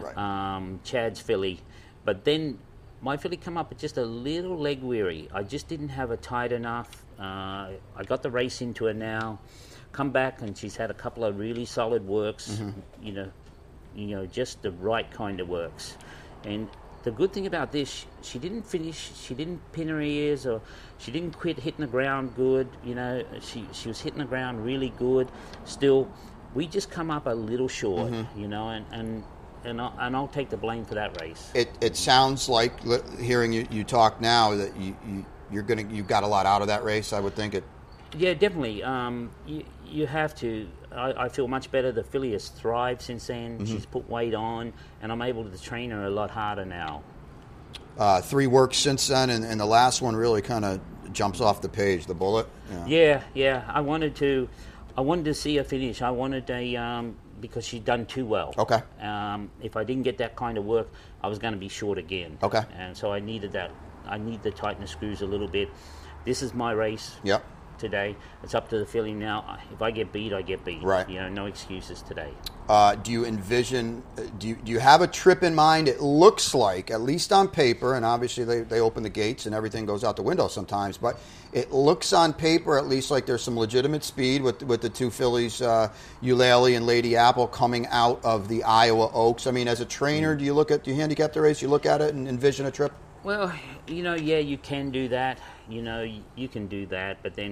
um, Chad's filly, but then my filly come up with just a little leg weary. I just didn't have it tight enough. Uh, I got the race into her now. Come back and she's had a couple of really solid works. Mhm. You know, you know, just the right kind of works. And the good thing about this, she didn't finish. She didn't pin her ears, or she didn't quit hitting the ground good. You know, she she was hitting the ground really good. Still, we just come up a little short. Mhm. You know, and and. And I'll, and I'll take the blame for that race. It it sounds like li- hearing you, you talk now that you, you you're gonna you got a lot out of that race. I would think it. Yeah, definitely. Um, you you have to. I, I feel much better. The filly has thrived since then. Mhm. She's put weight on, and I'm able to train her a lot harder now. Uh, three works since then, and, and the last one really kind of jumps off the page. The bullet. Yeah. Yeah, yeah. I wanted to. I wanted to see her finish. I wanted a um, because she'd done too well. Okay. Um, if I didn't get that kind of work, I was going to be short again. Okay. And so I needed that. I need to tighten the screws a little bit. This is my race. Yep. Today, it's up to the filly now. If I get beat, I get beat. Right. You know, no excuses today. Uh, do you envision? uh, Do you do you have a trip in mind? It looks like, at least on paper, and obviously they, they open the gates and everything goes out the window sometimes. But it looks on paper, at least, like there's some legitimate speed with with the two fillies, uh, Eulalie and Lady Apple, coming out of the Iowa Oaks. I mean, as a trainer, do you look at do you handicap the race? You look at it and envision a trip. Well, you know, yeah, you can do that. You know, you, you can do that, but then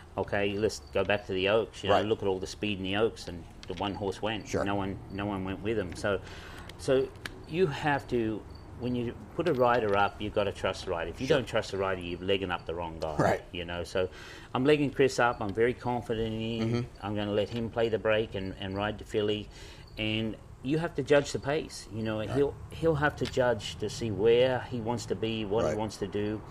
Okay, let's go back to the Oaks. You Right. know, look at all the speed in the Oaks, and the one horse went. Sure. No one, no one went with him. So, so you have to, when you put a rider up, you've got to trust the rider. If you Sure. don't trust the rider, you're legging up the wrong guy. Right. You know, so I'm legging Chris up. I'm very confident in him. Mhm. I'm going to let him play the break and, and ride the filly, and you have to judge the pace. You know, Right. he'll he'll have to judge to see where he wants to be, what Right. he wants to do,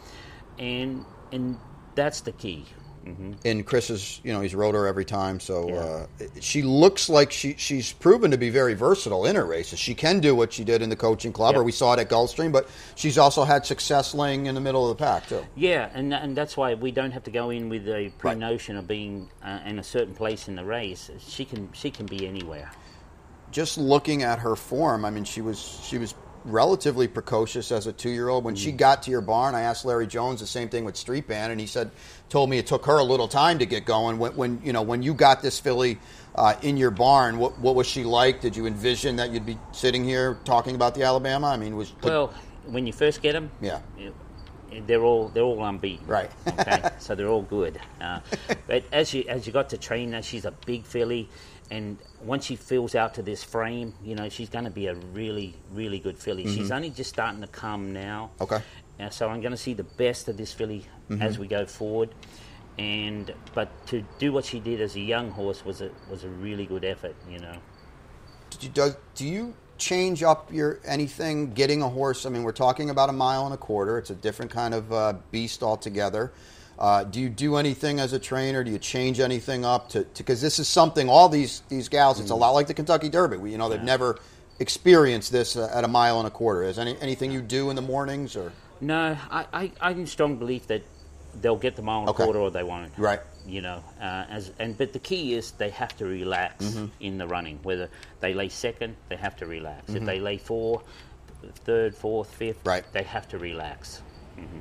and and that's the key. Mm-hmm. And Chris is, you know, he's rode her every time, so uh, she looks like she she's proven to be very versatile in her races. She can do what she did in the coaching club, Yep. or we saw it at Gulfstream, but she's also had success laying in the middle of the pack, too. Yeah, and and that's why we don't have to go in with a pre-notion of being uh, in a certain place in the race. She can she can be anywhere. Just looking at her form, I mean, she was she was relatively precocious as a two-year-old. When she got to your barn, I asked Larry Jones the same thing with Street Band, and he said, told me it took her a little time to get going. When, when you know, when you got this filly uh, in your barn, what what was she like? Did you envision that you'd be sitting here talking about the Alabama? I mean, was Well, when you first get them, yeah, they're all they're all unbeaten. Right. Okay, so they're all good. Uh, but as you as you got to train her, she's a big filly. And once she fills out to this frame, you know, she's going to be a really, really good filly. Mhm. She's only just starting to come now. Okay. Uh, so I'm going to see the best of this filly Mhm. as we go forward. And but to do what she did as a young horse was a was a really good effort, you know. Did you, do, do you change up your anything getting a horse? I mean, we're talking about a mile and a quarter. It's a different kind of uh, beast altogether. Uh, do you do anything as a trainer? Do you change anything up to because this is something all these these gals? It's a lot like the Kentucky Derby. We, you know, they've never experienced this uh, at a mile and a quarter. Is any anything you do in the mornings or? No, I, I I'm in strong belief that they'll get the mile and a Okay. quarter or they won't. Right. You know, uh, as and but the key is they have to relax Mhm. in the running. Whether they lay second, they have to relax. Mhm. If they lay four, third, fourth, fifth, Right. they have to relax. Mm-hmm.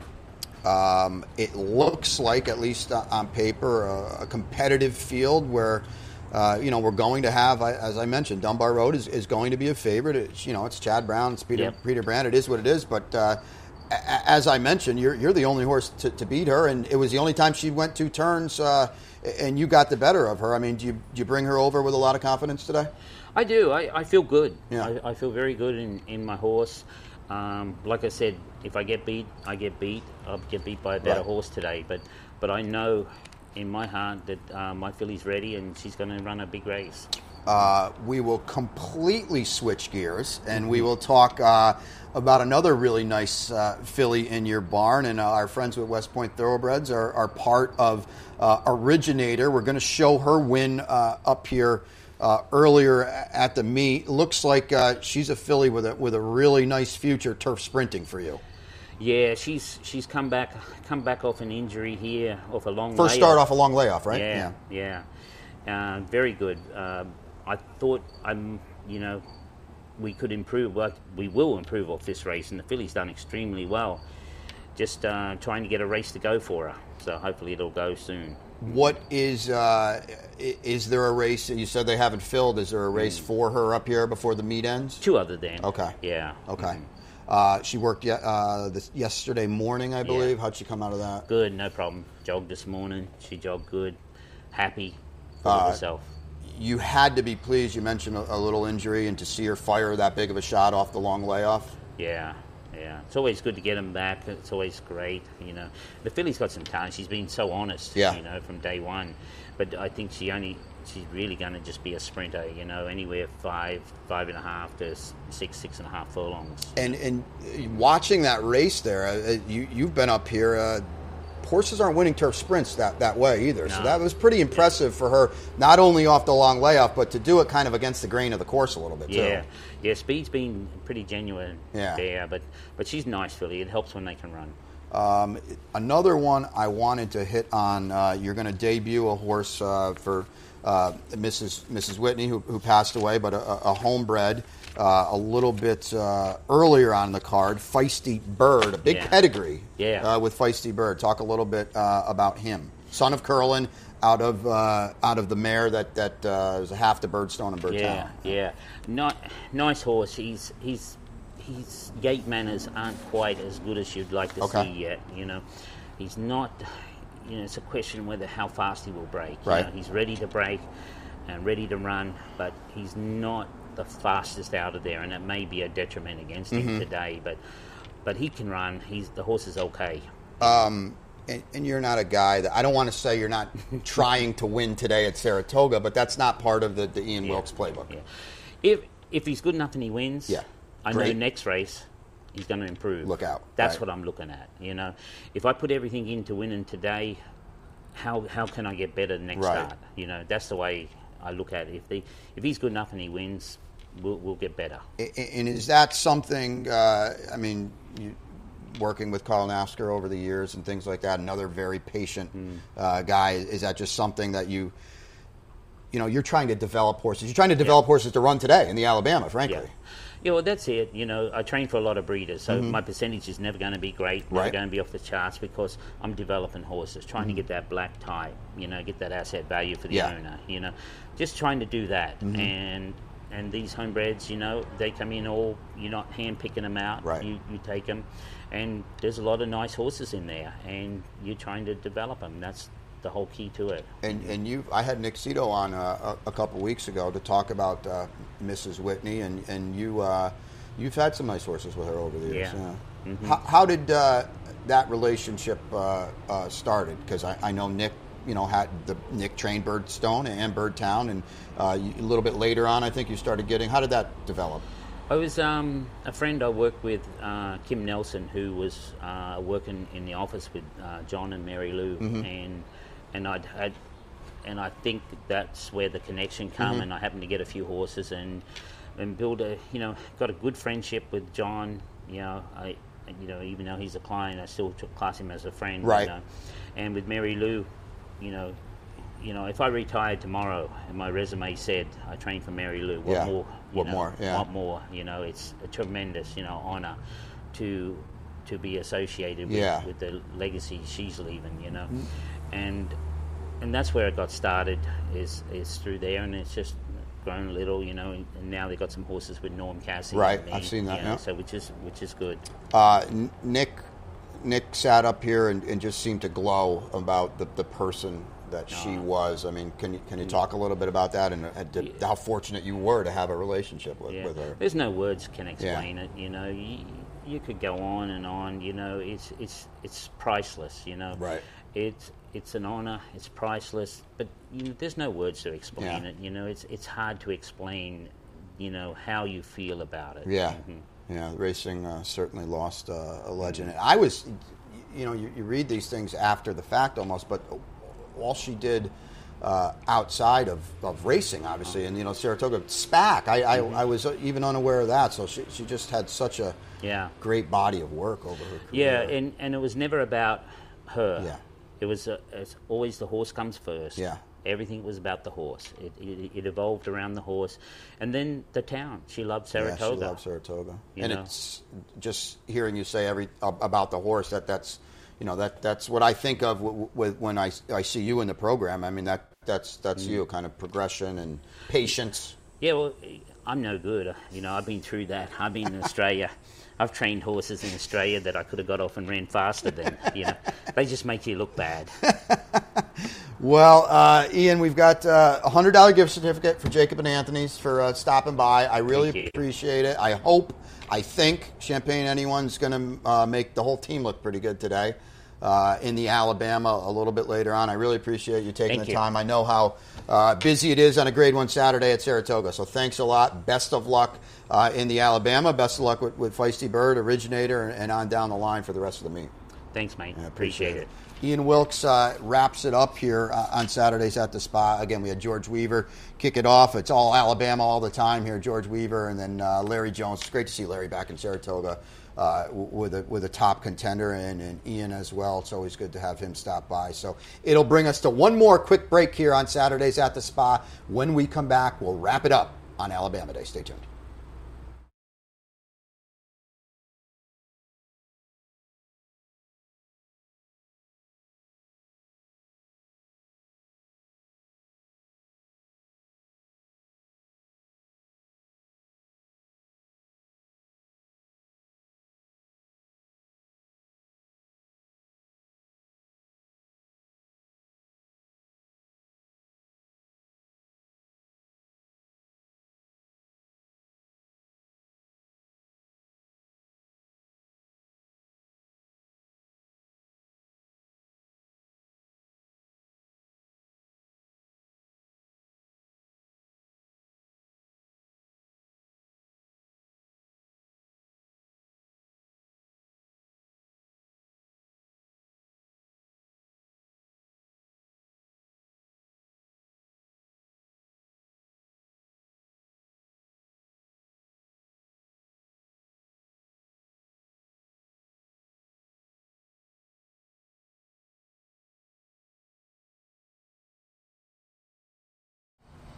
Um, it looks like, at least on paper, a, a competitive field where, uh, you know, we're going to have, as I mentioned, Dunbar Road is, is going to be a favorite. It's, you know, it's Chad Brown, it's Peter, Yep. Peter Brand. It is what it is. But uh, a- as I mentioned, you're you're the only horse to, to beat her, and it was the only time she went two turns, uh, and you got the better of her. I mean, do you, do you bring her over with a lot of confidence today? I do. I, I feel good. Yeah. I, I feel very good in, in my horse. Um, like I said, if I get beat, I get beat. I'll get beat by a better Right. horse today. But but I know in my heart that uh, my filly's ready and she's going to run a big race. Uh, we will completely switch gears, and we will talk uh, about another really nice uh, filly in your barn. And uh, our friends with West Point Thoroughbreds are, are part of uh, Originator. We're going to show her win uh, up here uh, earlier at the meet. Looks like uh, she's a filly with a with a really nice future turf sprinting for you. Yeah, she's she's come back come back off an injury here, off a long First layoff. start off a long layoff, right? Yeah, yeah, Uh, very good. Uh, I thought I'm, you know, we could improve. Well, we will improve off this race, and the filly's done extremely well. Just uh, trying to get a race to go for her, so hopefully it'll go soon. What is uh, i- is there a race? You said they haven't filled. Is there a race for her up here before the meet ends? Two other than. Okay. Yeah. Okay. Uh, she worked ye- uh, this yesterday morning, I Yeah. believe. How'd she come out of that? Good, no problem. Jogged this morning. She jogged good. Happy with Uh, herself. You had to be pleased. You mentioned a, a little injury, and to see her fire that big of a shot off the long layoff. Yeah, yeah. It's always good to get him back. It's always great, you know. The filly's got some talent. She's been so honest, Yeah. you know, from day one. But I think she only, she's really going to just be a sprinter, you know, anywhere five, five and a half to s- six, six and a half furlongs. And and watching that race there, uh, you you've been up here. Uh, horses aren't winning turf sprints that, that way either. So No. that was pretty impressive for her, not only off the long layoff, but to do it kind of against the grain of the course a little bit too. Yeah, yeah. Speed's been pretty genuine Yeah. there, but but she's nice, filly. It helps when they can run. Um, another one I wanted to hit on. Uh, you're going to debut a horse uh, for uh, Missus Missus Whitney, who, who passed away, but a, a homebred. Uh, a little bit uh, earlier on the card, Feisty Bird, a big Yeah. pedigree Yeah. uh, with Feisty Bird. Talk a little bit uh, about him. Son of Curlin, out of uh, out of the mare that that uh, is half the Birdstone and Birdtown. Yeah, yeah. Not, nice horse. He's he's his gait manners aren't quite as good as you'd like to Okay. see yet. You know, he's not. you know, it's a question whether how fast he will break. Right. You know, he's ready to break and ready to run, but he's not the fastest out of there, and it may be a detriment against him Mhm. today. But but he can run. He's the horse is okay. Um, and, and you're not a guy that I don't want to say you're not trying to win today at Saratoga, but that's not part of the, the Ian Yeah. Wilkes playbook. Yeah. If if he's good enough and he wins, Yeah. I Great. know next race he's going to improve. Look out. That's Right. what I'm looking at. You know, if I put everything into winning today, how how can I get better next Right. start? You know, that's the way I look at it. If they if he's good enough and he wins, we'll we'll get better. A- And is that something, uh, I mean, you, working with Carl Nafsker over the years and things like that, another very patient Mm. uh, guy, is that just something that you, you know, you're trying to develop horses. You're trying to develop horses to run today in the Alabama, frankly. Yeah. Yeah, well, that's it. You know, I train for a lot of breeders, so Mhm. my percentage is never going to be great, never Right. going to be off the charts because I'm developing horses, trying Mhm. to get that black type, you know, get that asset value for the Yeah. owner, you know, just trying to do that. Mhm. And and these homebreds, you know, they come in all, you're not hand picking them out, Right. you, you take them, and there's a lot of nice horses in there, and you're trying to develop them. That's the whole key to it. And and you, I had Nick Cito on uh, a, a couple weeks ago to talk about uh, Missus Whitney, and and you uh, you've had some nice horses with her over the years. Yeah. Mhm. How, how did uh, that relationship uh, uh, started? Because I, I know Nick, you know, had the Nick trained Birdstone and Birdtown, and uh, you, a little bit later on, I think you started getting. How did that develop? I was um, a friend I worked with, uh, Kim Nelson, who was uh, working in the office with uh, John and Mary Lou, Mhm. and and I'd had, and I think that's where the connection come. Mhm. And I happened to get a few horses and and build a, you know, got a good friendship with John. You know, I, you know, even though he's a client, I still took class him as a friend. Right. You know? And with Mary Lou, you know. You know, if I retired tomorrow and my resume said I trained for Mary Lou, what Yeah. more? You What know, more? Yeah. What more? You know, it's a tremendous, you know, honor to to be associated with, Yeah. with the legacy she's leaving. You know, Mm. and and that's where it got started is is through there, and it's just grown a little. You know, and, and now they've got some horses with Norm Cassie. Right, and me, I've seen that, you know, yeah. So which is which is good. Uh, N- Nick Nick sat up here and, and just seemed to glow about the, the person that she was. I mean, can you can you talk a little bit about that and, and to, how fortunate you were to have a relationship with, Yeah. with her? There's no words can Yeah. explain it. You know, you, you could go on and on. You know, it's it's it's priceless. You know, Right. It's it's an honor. It's priceless. But you know, there's no words to explain Yeah. it. You know, it's it's hard to explain. You know how you feel about it. Yeah, Mhm. yeah. Racing uh, certainly lost uh, a legend. I was, you know, you, you read these things after the fact almost, but all she did uh, outside of, of racing, obviously, and you know, Saratoga SPAC. I, I, Mhm. I was even unaware of that. So she she just had such a Yeah. great body of work over her career. Yeah, and, and it was never about her. Yeah. It was uh, it's always the horse comes first. Yeah. Everything was about the horse. It, it, it evolved around the horse. And then the town. She loved Saratoga. Yeah, she loved Saratoga. You and know? it's just hearing you say every ab- about the horse. That that's you know that that's what I think of w- w- when I, I see you in the program. I mean that that's that's Mm. you, kind of progression and patience. Yeah, well, I'm no good. You know, I've been through that. I've been in Australia. I've trained horses in Australia that I could have got off and ran faster than. You know, they just make you look bad. Well, uh, Ian, we've got uh, a hundred dollar gift certificate for Jacob and Anthony's for uh, stopping by. I really Thank you. appreciate it. I hope, I think Champagne Anyone's going to uh, make the whole team look pretty good today uh, in the Alabama a little bit later on. I really appreciate you taking Thank the you. time. I know how uh, busy it is on a Grade One Saturday at Saratoga, so thanks a lot. Best of luck uh, in the Alabama. Best of luck with, with Feisty Bird, Originator, and, and on down the line for the rest of the meet. Thanks, mate. I appreciate, it. Ian Wilkes uh, wraps it up here uh, on Saturdays at the Spa. Again, we had George Weaver kick it off. It's all Alabama all the time here. George Weaver and then uh, Larry Jones. It's great to see Larry back in Saratoga uh, w- with a with a top contender and, and Ian as well. It's always good to have him stop by. So it'll bring us to one more quick break here on Saturdays at the Spa. When we come back, we'll wrap it up on Alabama Day. Stay tuned.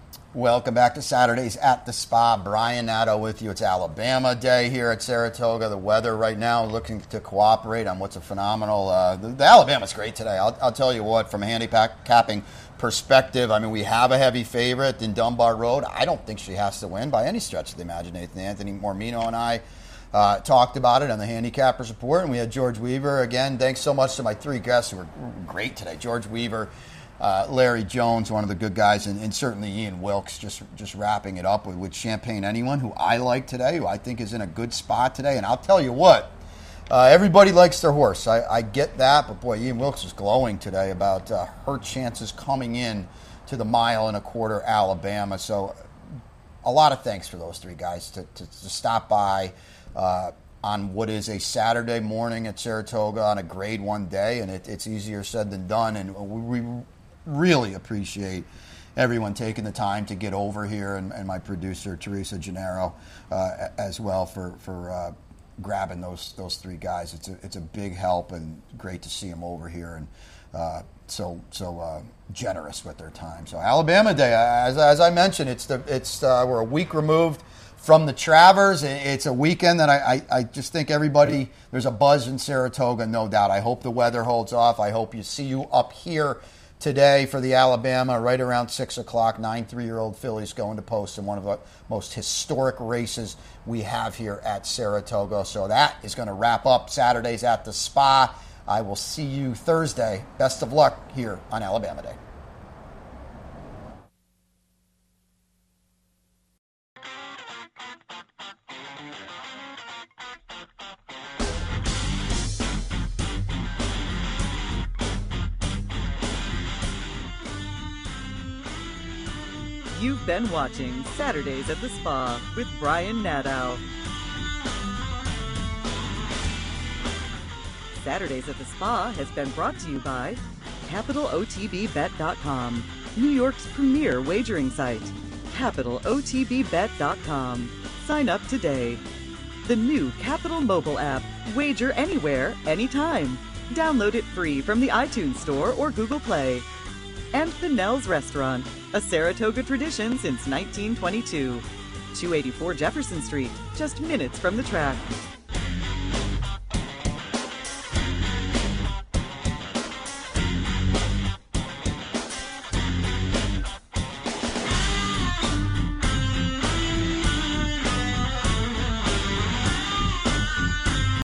Welcome back to Saturdays at the Spa. Brian Nadeau with you. It's Alabama Day here at Saratoga. The weather right now looking to cooperate on what's a phenomenal. Uh, the, the Alabama's great today. I'll, I'll tell you what, from a handicapping perspective, I mean, we have a heavy favorite in Dunbar Road. I don't think she has to win by any stretch of the imagination. Anthony Mormino and I uh, talked about it on the Handicappers Report, and we had George Weaver. Again, thanks so much to my three guests who were great today. George Weaver, Uh, Larry Jones, one of the good guys, and, and certainly Ian Wilkes, just just wrapping it up with, with Champagne Anyone, who I like today, who I think is in a good spot today. And I'll tell you what, uh, everybody likes their horse. I, I get that, but boy, Ian Wilkes is glowing today about uh, her chances coming in to the mile and a quarter Alabama. So a lot of thanks for those three guys to, to, to stop by uh, on what is a Saturday morning at Saratoga on a grade one day, and it, it's easier said than done. And we, we really appreciate everyone taking the time to get over here, and, and my producer Teresa Gennaro uh, as well for for uh, grabbing those those three guys. It's a it's a big help, and great to see them over here, and uh, so so uh, generous with their time. So Alabama Day, as as I mentioned, it's the it's uh, we're a week removed from the Travers. It's a weekend that I, I, I just think everybody, there's a buzz in Saratoga, no doubt. I hope the weather holds off. I hope you see you up here today for the Alabama, right around six o'clock, nine three-year-old fillies going to post in one of the most historic races we have here at Saratoga. So that is going to wrap up Saturdays at the Spa. I will see you Thursday. Best of luck here on Alabama Day. You've been watching Saturdays at the Spa with Brian Nadeau. Saturdays at the Spa has been brought to you by Capital O T B Bet dot com, New York's premier wagering site. Capital O T B Bet dot com. Sign up today. The new Capital mobile app. Wager anywhere, anytime. Download it free from the iTunes Store or Google Play. And the Nell's Restaurant, a Saratoga tradition since nineteen twenty-two. two eighty-four Jefferson Street, just minutes from the track.